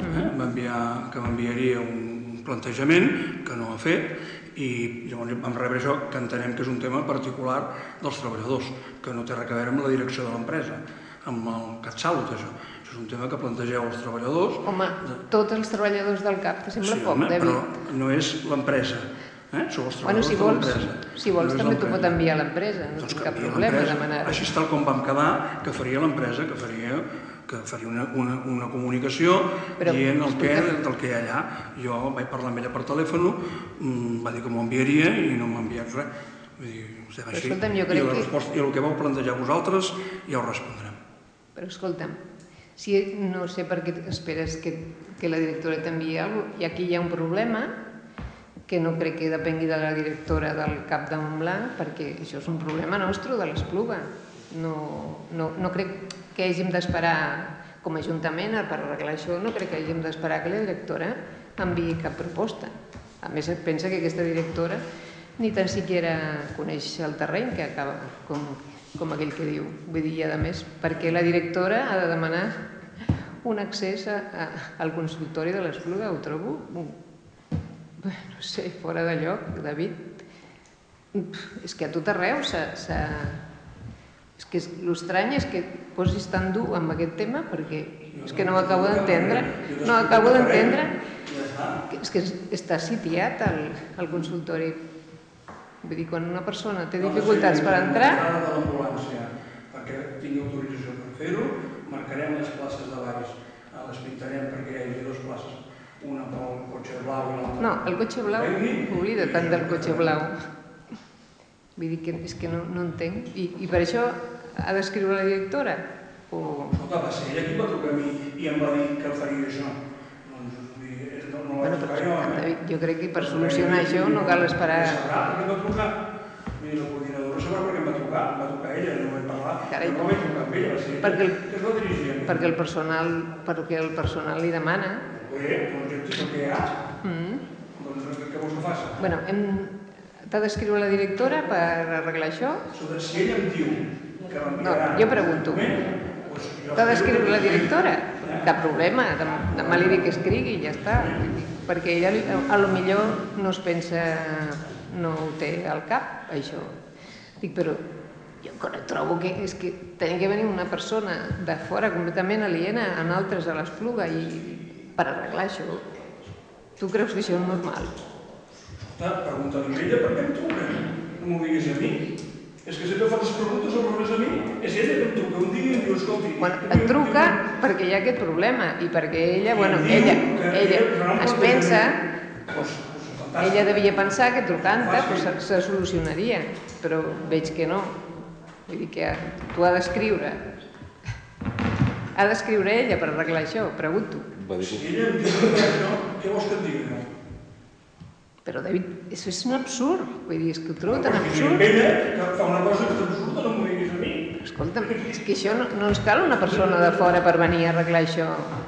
Que m'enviaria un plantejament que no ha fet i llavors vam rebre això, que entenem que és un tema particular dels treballadors, que no té res a veure amb la direcció de l'empresa, amb el CatSalut, això. Això és un tema que plantegeu als treballadors. Home, tots els treballadors del CAP, te sembla poc, David? Sí, home, però no és l'empresa. Bueno, si vols també t'ho pot enviar a l'empresa, no tinc cap problema a demanar-ho. Així és tal com vam quedar que faria l'empresa, que faria una comunicació dient el que hi ha allà. Jo vaig parlar amb ella per telèfon, va dir que m'ho enviaria i no m'ha enviat res. Vull dir, estem així. I el que vau plantejar vosaltres ja ho respondrem. Però escolta'm, no sé per què esperes que la directora t'enviï alguna cosa, i aquí hi ha un problema que no crec que depengui de la directora del CAP de Montblanc, perquè això és un problema nostre de l'Espluga. No crec que hàgim d'esperar com a Ajuntament per arreglar això, no crec que hàgim d'esperar que la directora enviï cap proposta. A més, pensa que aquesta directora ni tan siquiera coneix el terreny, que acaba com aquell que diu. Vull dir, a més, perquè la directora ha de demanar un accés al consultori de l'Espluga, ho trobo... no sé, fora de lloc, David. És que a tot arreu s'ha... És que l'estrany és que posis tan dur amb aquest tema perquè és que no ho acabo d'entendre. No acabo d'entendre. És que està sitiat el consultori. Vull dir, quan una persona té dificultats per entrar... Perquè tingui autorització per fer-ho, marcarem les places de baix, les pintarem perquè hi hagi dues places. Una pel cotxe blau i l'altra... No, el cotxe blau, oblida tant del cotxe blau. Vull dir que és que no entenc. I per això ha d'escriure la directora? Escolta, va ser ella qui va trucar a mi i em va dir que faria això. No la va trucar jo, eh? Jo crec que per solucionar això no cal esperar... Sabrà per què em va trucar? Mira, la coordinadora sabrà per què em va trucar. Em va trucar ella, no vaig parlar. No vaig trucar amb ella, va ser ella. Què es va dirigir a mi? Perquè el personal li demana... Bé, doncs ja sé el que hi ha. Doncs què vols que faci? Bueno, t'ha d'escriure la directora per arreglar això? Si ella em diu que m'enviarà... No, jo pregunto. T'ha d'escriure la directora? Cap problema, demà li dic que escrigui i ja està. Perquè ella a lo millor no es pensa, no ho té al cap, això. Dic, però jo trobo que és que tenia que venir una persona de fora completament aliena a altres a l'Espluga i per arreglar això. Tu creus que això és normal? Pregunta-li a ella per què em truca. No m'ho diguis a mi. És que si no fas preguntes o res a mi, és ella que em truca. Un dia em diu, escolti... Et truca perquè hi ha aquest problema i perquè ella, bueno, ella es pensa... Ella devia pensar que trucant-te se solucionaria, però veig que no. Vull dir que tu ha d'escriure. Ha d'escriure ella per arreglar això, pregunto. Si ella em diu això, què vols que et digui? Però, David, això és un absurd. Vull dir, és que ho trobo tan absurd. Si ella fa una cosa que és absurda, no m'ho diguis a mi. Escolta'm, és que això no ens cal una persona de fora per venir a arreglar això.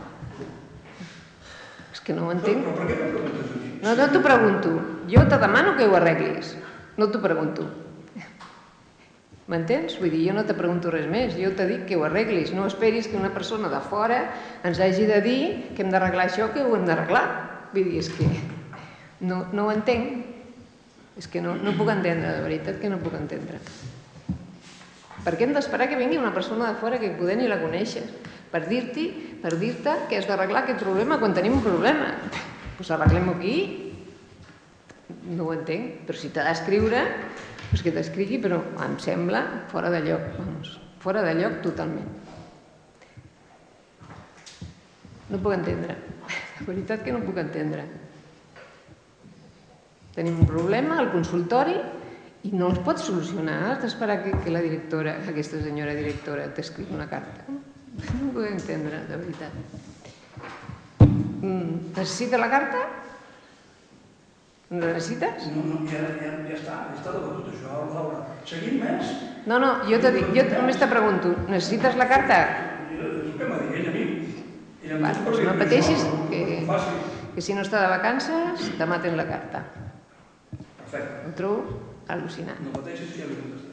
És que no ho entenc. Però per què no preguntes a mi? No, no t'ho pregunto. Jo te demano que ho arreglis. No t'ho pregunto. M'entens? Vull dir, jo no te pregunto res més. Jo te dic que ho arreglis. No esperis que una persona de fora ens hagi de dir que hem d'arreglar això, que ho hem d'arreglar. Vull dir, és que no, no ho entenc. És que no, no puc entendre, de veritat que no puc entendre. Per què hem d'esperar que vingui una persona de fora que poder ni la coneixes? Per dir-te per dir-te que has d'arreglar aquest problema quan tenim un problema. Doncs arreglem-ho aquí. No ho entenc, però si t'ha d'escriure, doncs que t'escrigui, però em sembla fora de lloc, vamos, fora de lloc totalment. No puc entendre, la veritat que no puc entendre. Tenim un problema al consultori i no els pots solucionar, has d'esperar que, que la directora, aquesta senyora directora, t'escrigui una carta. No ho puc entendre, de veritat. Necessita la carta? La necessites? No, no, ja, ja, ja està, ja està debatut això, Laura. Seguim més? No, no, jo, te dic, jo només te pregunto, necessites la carta? És el que m'ha dit ell a mi. Va, doncs no pateixis, que, que si no està de vacances, demà tens la carta. Perfecte. Ho trobo al·lucinant. No pateixis que ja li contestaré.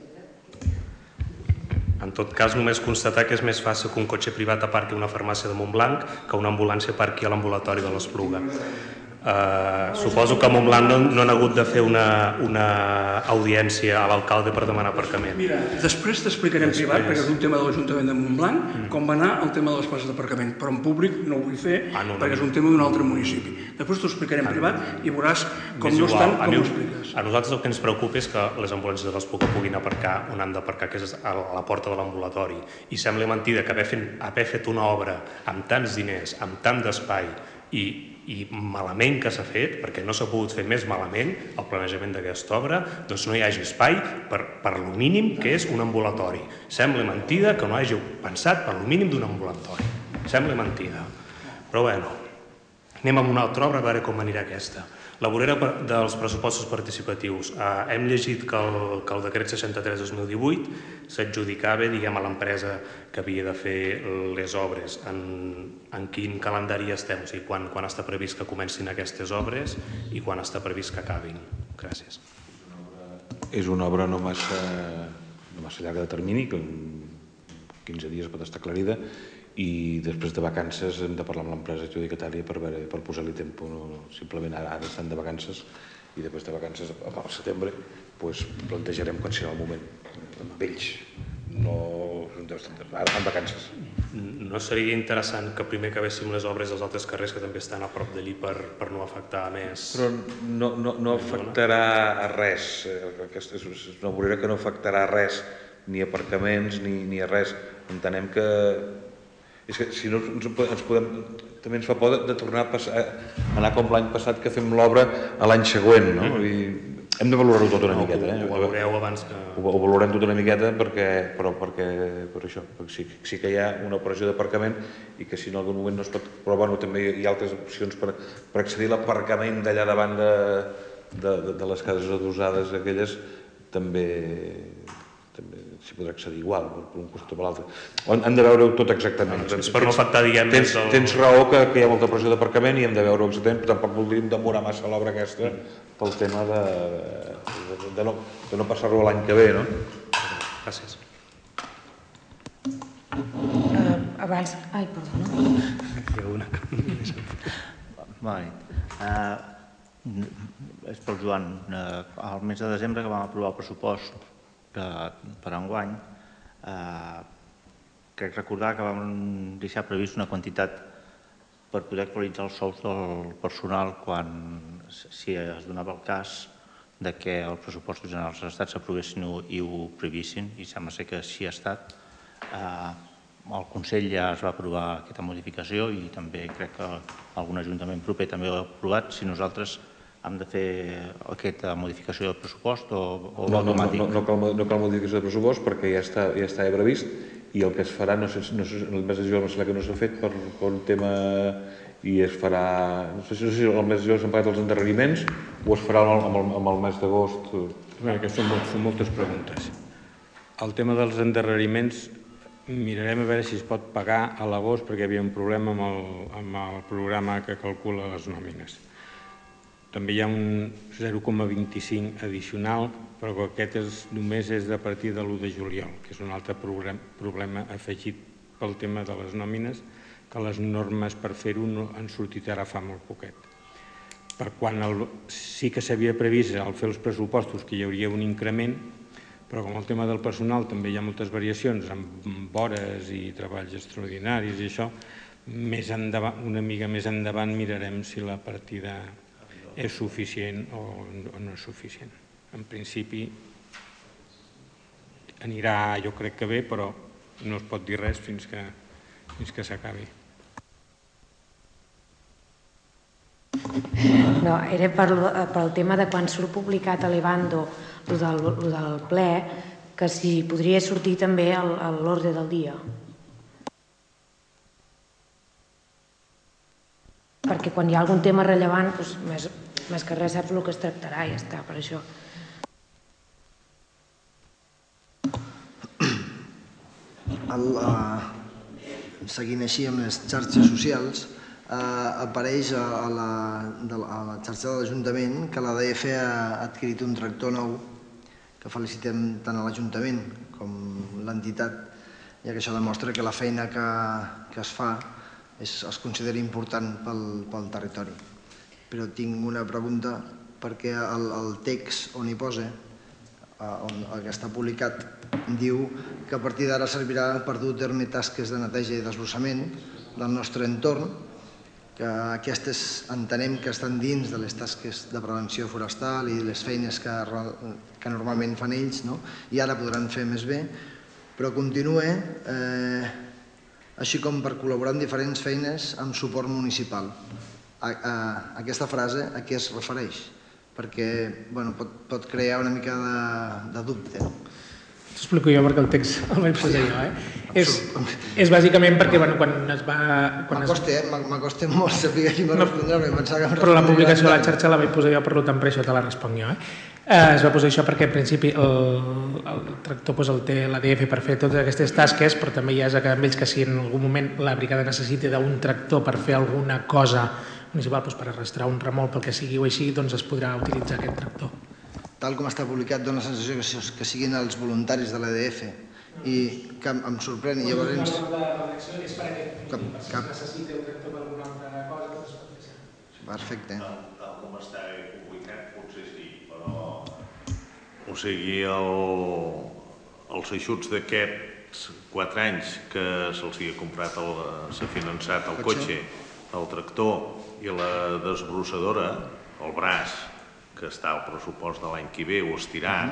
En tot cas, només constatar que és més fàcil que un cotxe privat aparqui a una farmàcia de Montblanc que una ambulància aparqui a l'ambulatori de l'Espluga. Uh, suposo que a Montblanc no, no han hagut de fer una, una audiència a l'alcalde per demanar aparcament. Mira, després t'explicaré en privat, perquè és un tema de l'Ajuntament de Montblanc, mm. com va anar el tema de les places d'aparcament, però en públic no ho vull fer, ah, no, no, perquè és un tema d'un altre municipi. Després t'ho explicaré en ah, privat i veuràs com no estan, com ho expliques. A nosaltres el que ens preocupa és que les ambulàncies de l'Espluga puguin aparcar on han d'aparcar, que és a la porta de l'ambulatori. I sembla mentida que haver fet, haver fet una obra amb tants diners, amb tant d'espai i i malament que s'ha fet, perquè no s'ha pogut fer més malament el planejament d'aquesta obra, doncs no hi hagi espai per, per lo mínim que és un ambulatori. Sembla mentida que no hàgiu pensat per lo mínim d'un ambulatori. Sembla mentida. Però bueno, anem amb una altra obra a veure com anirà aquesta. La vorera dels pressupostos participatius. Eh, hem llegit que el, que el decret seixanta-tres dos mil divuit s'adjudicava, diguem, a l'empresa que havia de fer les obres. En, en quin calendari estem? O sigui, quan, quan està previst que comencin aquestes obres i quan està previst que acabin? Gràcies. És una obra no massa, no massa llarga de termini, que en quinze dies pot estar aclarida, i després de vacances hem de parlar amb l'empresa adjudicatària per, per posar-li temps. No, simplement ara, ara estan de vacances i després de vacances al setembre pues, plantejarem quan serà el moment amb ells. No, ara fan vacances. No seria interessant que primer acabéssim les obres dels altres carrers que també estan a prop d'allí per, per no afectar més? Però no, no, no afectarà a res. Aquesta és una vorera que no afectarà a res, ni aparcaments ni, ni a res. Entenem que és que si no ens podem, també ens fa por de, de tornar a, passar, a anar com l'any passat que fem l'obra a l'any següent, no? Mm. I hem de valorar-ho tot una miqueta. Eh? Ho valoreu abans que... Ho, ho valorem tot una miqueta perquè, però perquè, per això, perquè sí, sí que hi ha una operació d'aparcament i que si en algun moment no es pot, però bueno, també hi ha altres opcions per, per accedir a l'aparcament d'allà davant de, de, de, de les cases adossades aquelles, també... també s'hi podrà accedir igual, per un costat o per l'altre. Hem de veure-ho tot exactament. És per no afectar, diguem... Tens, el... tens raó que, que hi ha molta pressió d'aparcament i hem de veure-ho exactament, però tampoc voldríem demorar massa l'obra aquesta pel tema de, de, de no, de no passar-ho l'any que ve, no? Gràcies. Uh, abans... Ai, perdona. Hi ha una que... Bona nit. Uh, és pel Joan. Uh, al mes de desembre que vam aprovar el pressupost que, per enguany, eh, crec recordar que vam deixar previst una quantitat per poder actualitzar els sous del personal quan, si es donava el cas de que els pressupostos generals de l'Estat s'aprovessin i ho previssin, i sembla ser que així ha estat. Eh, el Consell ja es va aprovar aquesta modificació i també crec que algun ajuntament proper també ho ha aprovat. Si nosaltres hem de fer aquesta modificació del pressupost o, o no, no, automàtic? No, no, no, cal, no cal modificació del pressupost perquè ja està, ja està previst i el que es farà, no sé, no sé, el mes de juliol no sé que no s'ha fet per, per un tema i es farà, no sé, no sé si el mes de juliol s'han pagat els endarreriments o es farà amb el, amb el, amb el mes d'agost. Perquè són, són moltes preguntes. El tema dels endarreriments mirarem a veure si es pot pagar a l'agost perquè hi havia un problema amb el, amb el programa que calcula les nòmines. També hi ha un zero coma vint-i-cinc addicional, però aquest és, només és a partir de l'u de juliol, que és un altre problema afegit pel tema de les nòmines, que les normes per fer-ho no han sortit ara fa molt poquet. Per quan el, sí que s'havia previst al fer els pressupostos que hi hauria un increment, però com el tema del personal també hi ha moltes variacions amb hores i treballs extraordinaris i això, més endavant, una mica més endavant mirarem si la partida és suficient o no és suficient. En principi anirà, jo crec que bé, però no es pot dir res fins que, fins que s'acabi. No, era pel tema de quan surt publicat a l'Evando el del, el del ple, que si podria sortir també a l'ordre del dia. Perquè quan hi ha algun tema rellevant, doncs, més, més que res saps el que es tractarà i ja està, per això. El, uh, seguint així amb les xarxes socials, Uh, apareix a la, a la xarxa de l'Ajuntament que la D F ha adquirit un tractor nou, que felicitem tant a l'Ajuntament com l'entitat, ja que això demostra que la feina que, que es fa és, es considera important pel, pel territori. Però tinc una pregunta, perquè el, el text on hi posa, uh, on, el que està publicat, diu que a partir d'ara servirà per dur a terme tasques de neteja i desbrossament del nostre entorn, que aquestes entenem que estan dins de les tasques de prevenció forestal i les feines que, que normalment fan ells, no? I ara podran fer més bé, però continua, eh, així com per col·laborar en diferents feines amb suport municipal. A, a, aquesta frase a què es refereix? Perquè bueno, pot, pot crear una mica de, de dubte. No? T'explico jo perquè el text el vaig posar jo. Eh? És, és bàsicament perquè bueno, quan es va... M'acosta, eh? M'acosta molt saber qui m'ha respondre, em pensava que... Però la publicació de la xarxa la vaig posar jo, per tant per això te la responc jo. Eh? Eh, es va posar això perquè en principi el, el tractor pues, el té la D F per fer totes aquestes tasques, però també hi ha que amb ells que si en algun moment la brigada necessita d'un tractor per fer alguna cosa municipal, pues, per arrastrar un remolc, pel que sigui o així, doncs es podrà utilitzar aquest tractor. Tal com està publicat, dona la sensació que, que siguin els voluntaris de l'A D F i que em sorprèn i llavors... És per aquest motiu, per si necessita un tractor per alguna altra cosa, doncs es pot fer. Perfecte. Tal com està publicat, potser sí, però... O sigui, el, els ajuts d'aquests quatre anys que se'ls ha comprat, s'ha finançat el cotxe, el tractor i la desbrossadora, el braç, que està al pressupost de l'any que ve o estirar,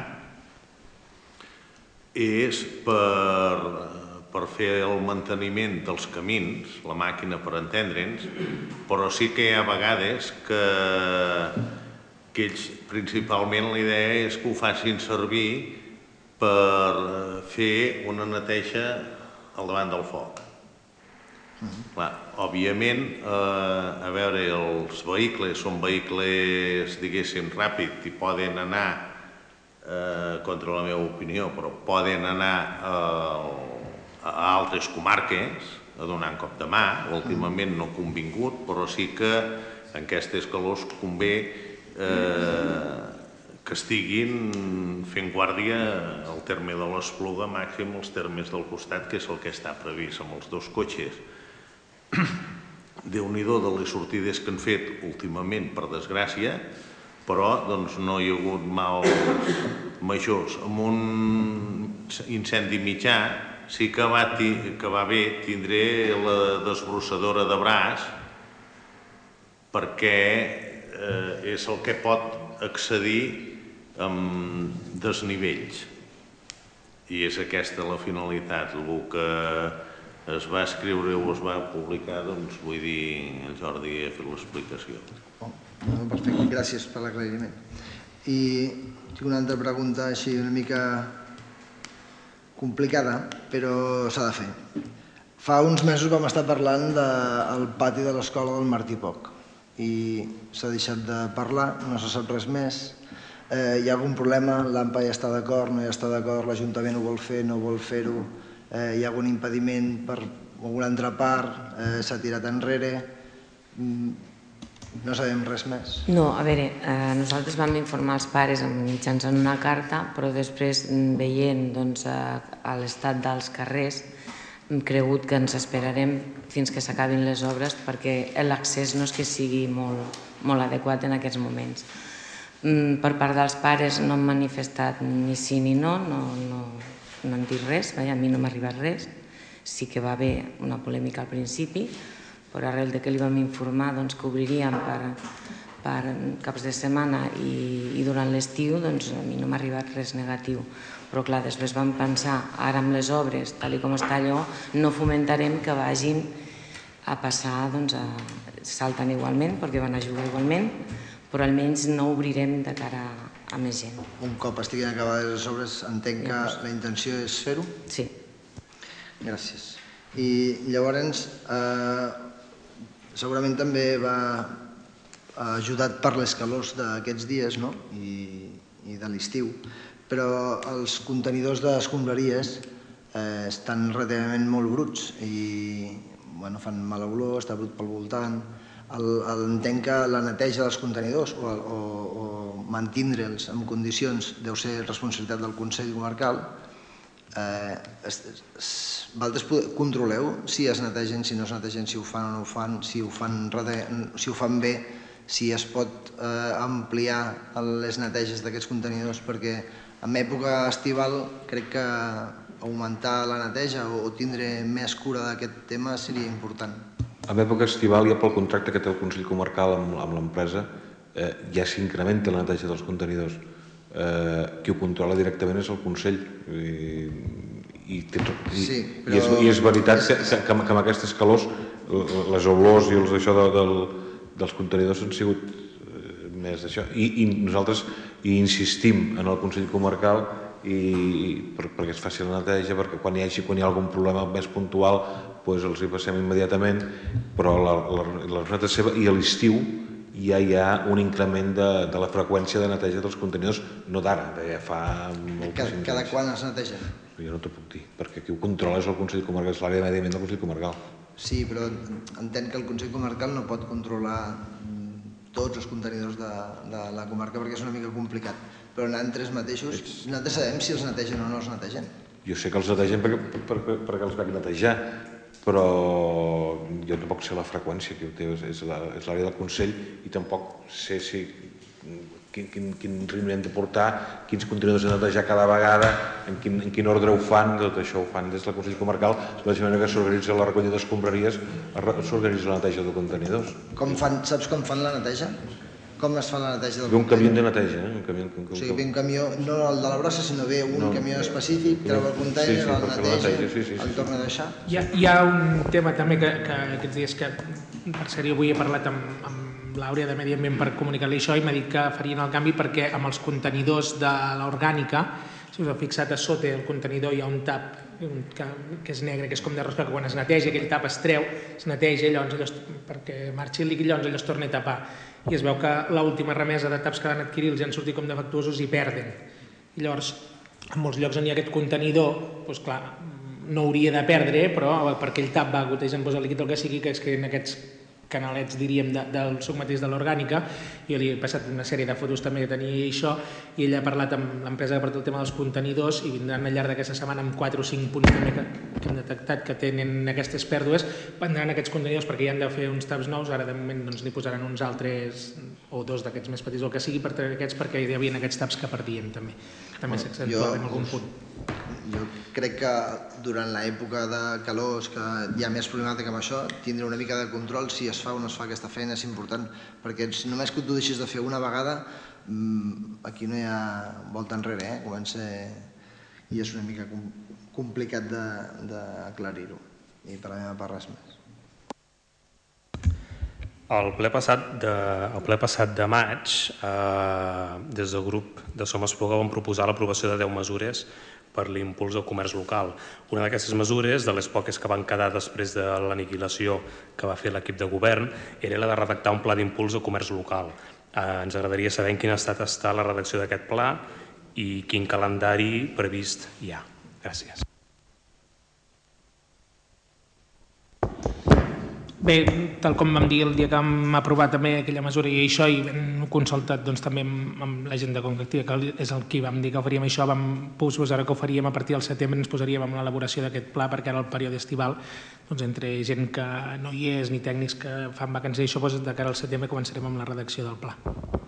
és per, per fer el manteniment dels camins, la màquina per entendre'ns, però sí que hi ha vegades que, que ells principalment la idea és que ho facin servir per fer una neteja al davant del foc. Clar, òbviament, eh, a veure, els vehicles són vehicles, diguéssim, ràpid i poden anar, eh, contra la meva opinió, però poden anar eh, a altres comarques a donar un cop de mà. Últimament no ha convingut, però sí que en aquestes calors convé eh, que estiguin fent guàrdia al terme de l'Espluga, màxim als termes del costat, que és el que està previst amb els dos cotxes. Déu-n'hi-do de les sortides que han fet últimament, per desgràcia, però doncs, no hi ha hagut mals majors. Amb un incendi mitjà sí que va, que va bé tindré la desbrossadora de braç, perquè eh, és el que pot accedir amb desnivells. I és aquesta la finalitat. El que es va escriure o es va publicar, doncs vull dir, el Jordi ha fet l'explicació. Oh, perfecte, gràcies per l'aclariment. I tinc una altra pregunta així una mica complicada, però s'ha de fer. Fa uns mesos vam estar parlant del pati de l'escola del Martí Poc i s'ha deixat de parlar, no se sap res més. hi ha algun problema, l'AMPA ja està d'acord, no hi està d'acord, l'Ajuntament ho vol fer, no vol fer-ho, hi ha algun impediment per alguna altra part, s'ha tirat enrere, no sabem res més. No, a veure, nosaltres vam informar els pares mitjançant una carta, però després, veient l'estat dels carrers, hem cregut que ens esperarem fins que s'acabin les obres perquè l'accés no és que sigui molt adequat en aquests moments. Per part dels pares no han manifestat ni sí ni no, no han dit res, a mi no m'ha arribat res. Sí que va haver una polèmica al principi, però arrel de que li vam informar que obriríem per caps de setmana i durant l'estiu, doncs a mi no m'ha arribat res negatiu. Però clar, després vam pensar, ara amb les obres, tal com està allò, no fomentarem que vagin a passar, doncs salten igualment, perquè van a jugar igualment, però almenys no obrirem de cara a més gent. Un cop estiguin acabades les obres, entenc que la intenció és fer-ho? Sí. Gràcies. I llavors, segurament també va ajudat per les calors d'aquests dies i de l'estiu, però els contenidors d'escombraries estan relativament molt bruts i fan mala olor, està brut pel voltant. Entenc que la neteja dels contenidors o mantindre'ls en condicions deu ser responsabilitat del Consell Comarcal. Vosaltres controleu si es netegen, si no es netegen, si ho fan o no ho fan, si ho fan bé, si es pot ampliar les neteges d'aquests contenidors, perquè en època estival crec que augmentar la neteja o tindre més cura d'aquest tema seria important. En època estival, ja pel contracte que té el Consell Comarcal amb l'empresa, ja s'incrementa la neteja dels contenidors. Qui ho controla directament és el Consell. I és veritat que amb aquestes calors les olors i això dels contenidors han sigut més d'això. I nosaltres insistim en el Consell Comarcal perquè es faci la neteja, perquè quan hi ha algun problema més puntual els hi passem immediatament, però la responsabilitat és seva i a l'estiu ja hi ha un increment de la freqüència de neteja dels contenidors, no d'ara, ja fa moltíssim temps. Cada quan es netegen? Jo no t'ho puc dir, perquè qui ho controla és el Consell Comarcal, és l'àrea de medi ambient del Consell Comarcal. Sí, però entenc que el Consell Comarcal no pot controlar tots els contenidors de la comarca perquè és una mica complicat, però nosaltres mateixos nosaltres sabem si els netegen o no els netegen. Jo sé que els netegen perquè els vaig netejar, però jo tampoc sé la freqüència que ho té, és l'àrea del Consell i tampoc sé quin ritme hem de portar, quins contenidors hem de netejar cada vegada, en quin ordre ho fan, tot això ho fan des del Consell Comarcal, de la manera que s'organitza la recollida d'escombraries, s'organitza la neteja de contenidors. Saps com fan la neteja? Com es fa la neteja del contenidor? Ve un camió de neteja. O sigui, ve un camió, no el de la brossa, sinó ve un camió específic, treu el contenidor, el neteja, el torna a deixar. Hi ha un tema també que aquests dies que, per ser, jo avui he parlat amb l'àrea de Medi Ambient per comunicar-li això i m'ha dit que farien el canvi perquè amb els contenidors de l'orgànica, si us heu fixat a sota del contenidor hi ha un tap que és negre, que és com de rosca, que quan es neteja aquell tap es treu, es neteja llavors perquè marxi el líquid, llavors allò es torna a tapar i es veu que l'última remesa de taps que van adquirir els han sortit com defectuosos i perden. I llavors, en molts llocs on hi ha aquest contenidor, doncs clar, no hauria de perdre, però per aquell tap va gotejant el líquid o el que sigui, que és que en aquests canalets, diríem, del suc mateix de l'orgànica. Jo li he passat una sèrie de fotos també que tenia això i ell ha parlat amb l'empresa que porta el tema dels contenidors i vindran al llarg d'aquesta setmana amb quatre o cinc punts també que hem detectat que tenen aquestes pèrdues, prendran aquests contenidors perquè ja han de fer uns taps nous, ara de moment n'hi posaran uns altres o dos d'aquests més petits o el que sigui per tenir aquests perquè hi havia aquests taps que perdien també. També s'accentuava en algun punt. Jo crec que durant l'època de calors, que hi ha més problemàtica amb això, tindre una mica de control si es fa o no es fa aquesta feina és important, perquè només que tu deixis de fer una vegada, aquí no hi ha volta enrere, comença i és una mica complicat d'aclarir-ho. I per la meva part res més. El ple passat de maig, des del grup de Som Espluga vam proposar l'aprovació de deu mesures per l'impuls del comerç local. Una d'aquestes mesures, de les poques que van quedar després de l'aniquilació que va fer l'equip de govern, era la de redactar un pla d'impuls del comerç local. Ens agradaria saber en quin estat està la redacció d'aquest pla i quin calendari previst hi ha. Gràcies. Bé, tal com vam dir el dia que vam aprovar també aquella mesura i això, i hem consultat també amb la gent de Conca Activa, que és el que vam dir que ho faríem això, vam posposar que ho faríem a partir del setembre, ens posaríem amb l'elaboració d'aquest pla, perquè ara el període estival, entre gent que no hi és ni tècnics que fan vacances i això, de cara al setembre començarem amb la redacció del pla.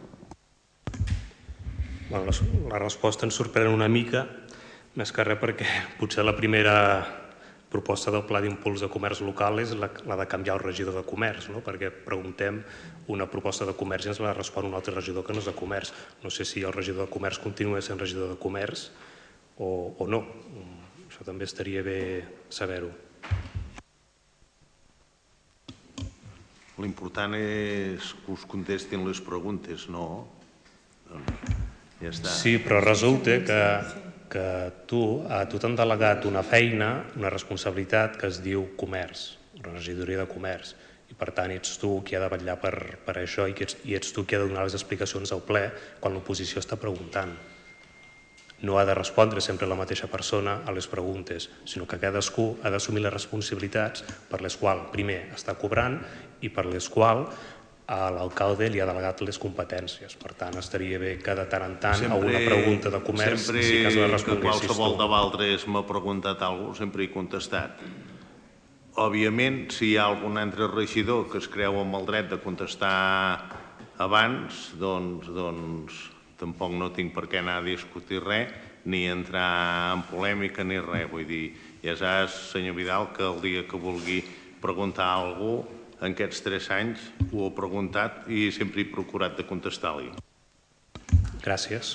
La resposta ens sorprèn una mica, més que res perquè potser la primera proposta del Pla d'Impuls de Comerç Local és la de canviar el regidor de Comerç, perquè preguntem una proposta de Comerç i ens la respon un altre regidor que no és de Comerç. No sé si el regidor de Comerç continua sent regidor de Comerç o no. Això també estaria bé saber-ho. L'important és que us contestin les preguntes, no? Ja està. Sí, però resulta que que tu, a tu t'han delegat una feina, una responsabilitat que es diu comerç, una regidoria de comerç, i per tant ets tu qui ha de vetllar per això i ets tu qui ha de donar les explicacions al ple quan l'oposició està preguntant. No ha de respondre sempre la mateixa persona a les preguntes, sinó que cadascú ha d'assumir les responsabilitats per les quals, primer, està cobrant i per les quals a l'alcalde li ha delegat les competències. Per tant, estaria bé que de tant en tant a una pregunta de comerç sí que has de responguessis tu. Sempre que qualsevol de vosaltres m'ha preguntat alguna cosa, sempre he contestat. Òbviament, si hi ha algun altre regidor que es creu amb el dret de contestar abans, doncs tampoc no tinc per què anar a discutir res, ni entrar en polèmica ni res. Vull dir, ja saps, senyor Vidal, que el dia que vulgui preguntar a algú, en aquests tres anys ho he preguntat i sempre he procurat de contestar-li. Gràcies.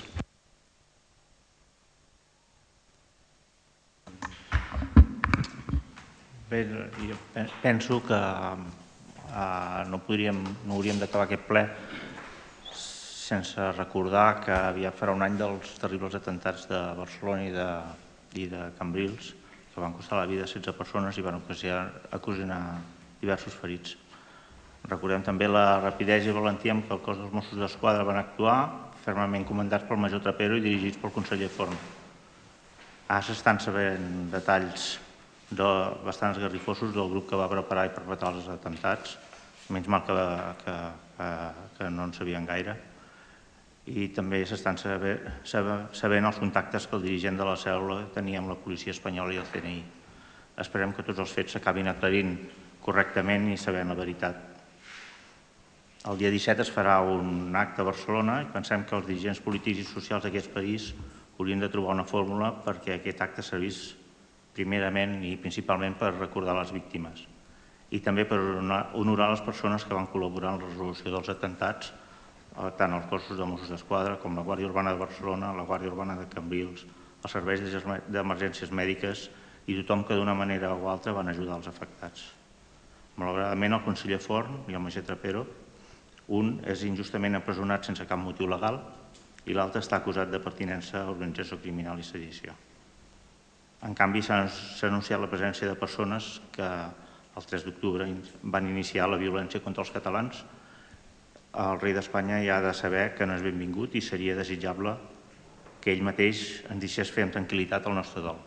Bé, jo penso que no hauríem d'acabar aquest ple sense recordar que aviat farà un any dels terribles atentats de Barcelona i de Cambrils, que van costar la vida a setze persones i van ocasionar diversos ferits. Recordem també la rapidesa i valentia amb què el cos dels Mossos d'Esquadra van actuar, fermament comandats pel major Trapero i dirigits pel conseller Forn. Ara s'estan sabent detalls bastant esgarrifosos del grup que va preparar i perpetrar els atentats, menys mal que no en sabien gaire. I també s'estan sabent els contactes que el dirigent de la cèl·lula tenia amb la policia espanyola i el C N I. Esperem que tots els fets s'acabin aclarint correctament i sabent la veritat. El dia disset es farà un acte a Barcelona i pensem que els dirigents polítics i socials d'aquest país haurien de trobar una fórmula perquè aquest acte servís primerament i principalment per recordar les víctimes i també per honorar les persones que van col·laborar en la resolució dels atentats, tant els cossos de Mossos d'Esquadra com la Guàrdia Urbana de Barcelona, la Guàrdia Urbana de Cambrils, els serveis d'emergències mèdiques i tothom que d'una manera o altra van ajudar els afectats. Malauradament, el conseller Forn i el major Trapero, un és injustament empresonat sense cap motiu legal i l'altre està acusat de pertinença a organització criminal i sedició. En canvi, s'ha anunciat la presència de persones que el tres d'octubre van iniciar la violència contra els catalans. El rei d'Espanya ja ha de saber que no és benvingut i seria desitjable que ell mateix ens deixés fer amb tranquil·litat el nostre dol.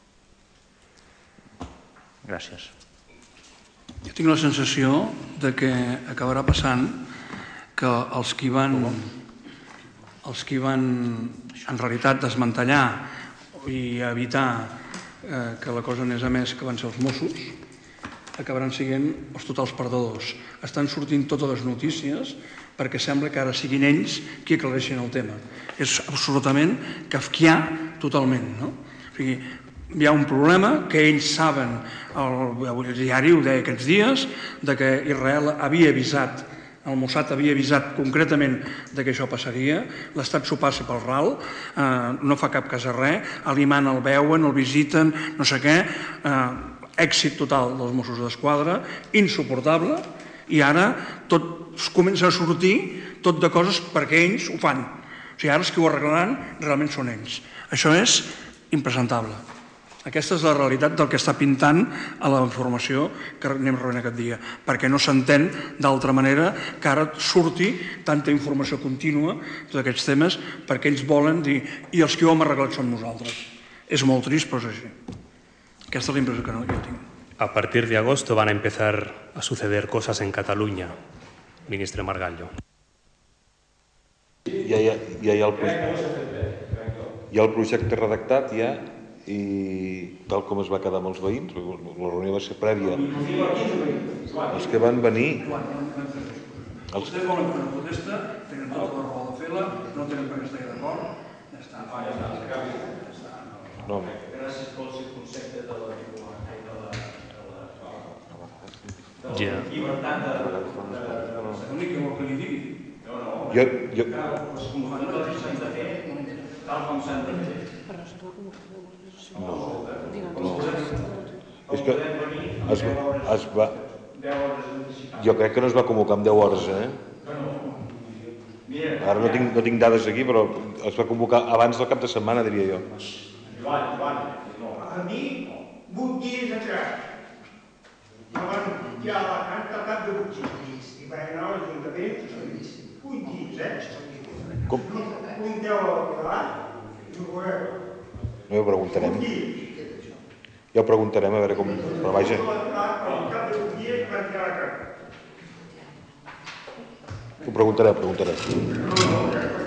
Gràcies. Jo tinc la sensació que acabarà passant que els que van, els que van en realitat desmantellar i evitar que la cosa anés a més que van ser els Mossos, acabaran sent els totals perdedors. Estan sortint totes les notícies perquè sembla que ara siguin ells qui aclareixin el tema. És absolutament kafkià totalment, no? O sigui, hi ha un problema que ells saben, el diari ho deia aquests dies, que Israel havia avisat, el Mossad havia avisat concretament que això passaria, l'Estat s'ho passa pel ral, no fa cap cas a res, a l'Iman el veuen, el visiten, no sé què, èxit total dels Mossos d'Esquadra, insuportable, i ara tot comença a sortir tot de coses perquè ells ho fan. O sigui, ara els que ho arreglaran realment són ells. Això és impresentable. Aquesta és la realitat del que està pintant a la informació que anem rebent aquest dia, perquè no s'entén d'altra manera que ara surti tanta informació contínua tots aquests temes, perquè ells volen dir i els que ho hem arreglat som nosaltres. És molt trist, però és així. Aquesta és la impressió que jo tinc. A partir de agosto van a empezar a suceder cosas en Cataluña, ministre Margallo. Ja hi ha, ja hi ha, el, hi ha el projecte redactat ja, i tal com es va quedar amb els veïns, la reunió va ser prèvia. Els que van venir... Vostès volen fer una protesta, tenen tota la raó de fer-la, no tenen per què estar d'acord, ja està. No. Gràcies pel concepte de la Ja. llibertat de... L'únic que vol que li digui. No, no. Jo... jo... Tal com s'han de fer. No, no. És que es, es va... Jo crec que no es va convocar amb deu hores, eh? Ara no tinc, no tinc dades aquí, però es va convocar abans del cap de setmana, diria jo. Joan, Joan, a mi, vuit dies atrás, no van tirar la carta al cap de vuit dies, i van anar a l'Ajuntament, vuit dies, eh? Com? Un deu al davant, i ho veureu. No ho preguntarem. Ja ho preguntarem, a veure com... Però vaja... Ho preguntaré, ho preguntaré.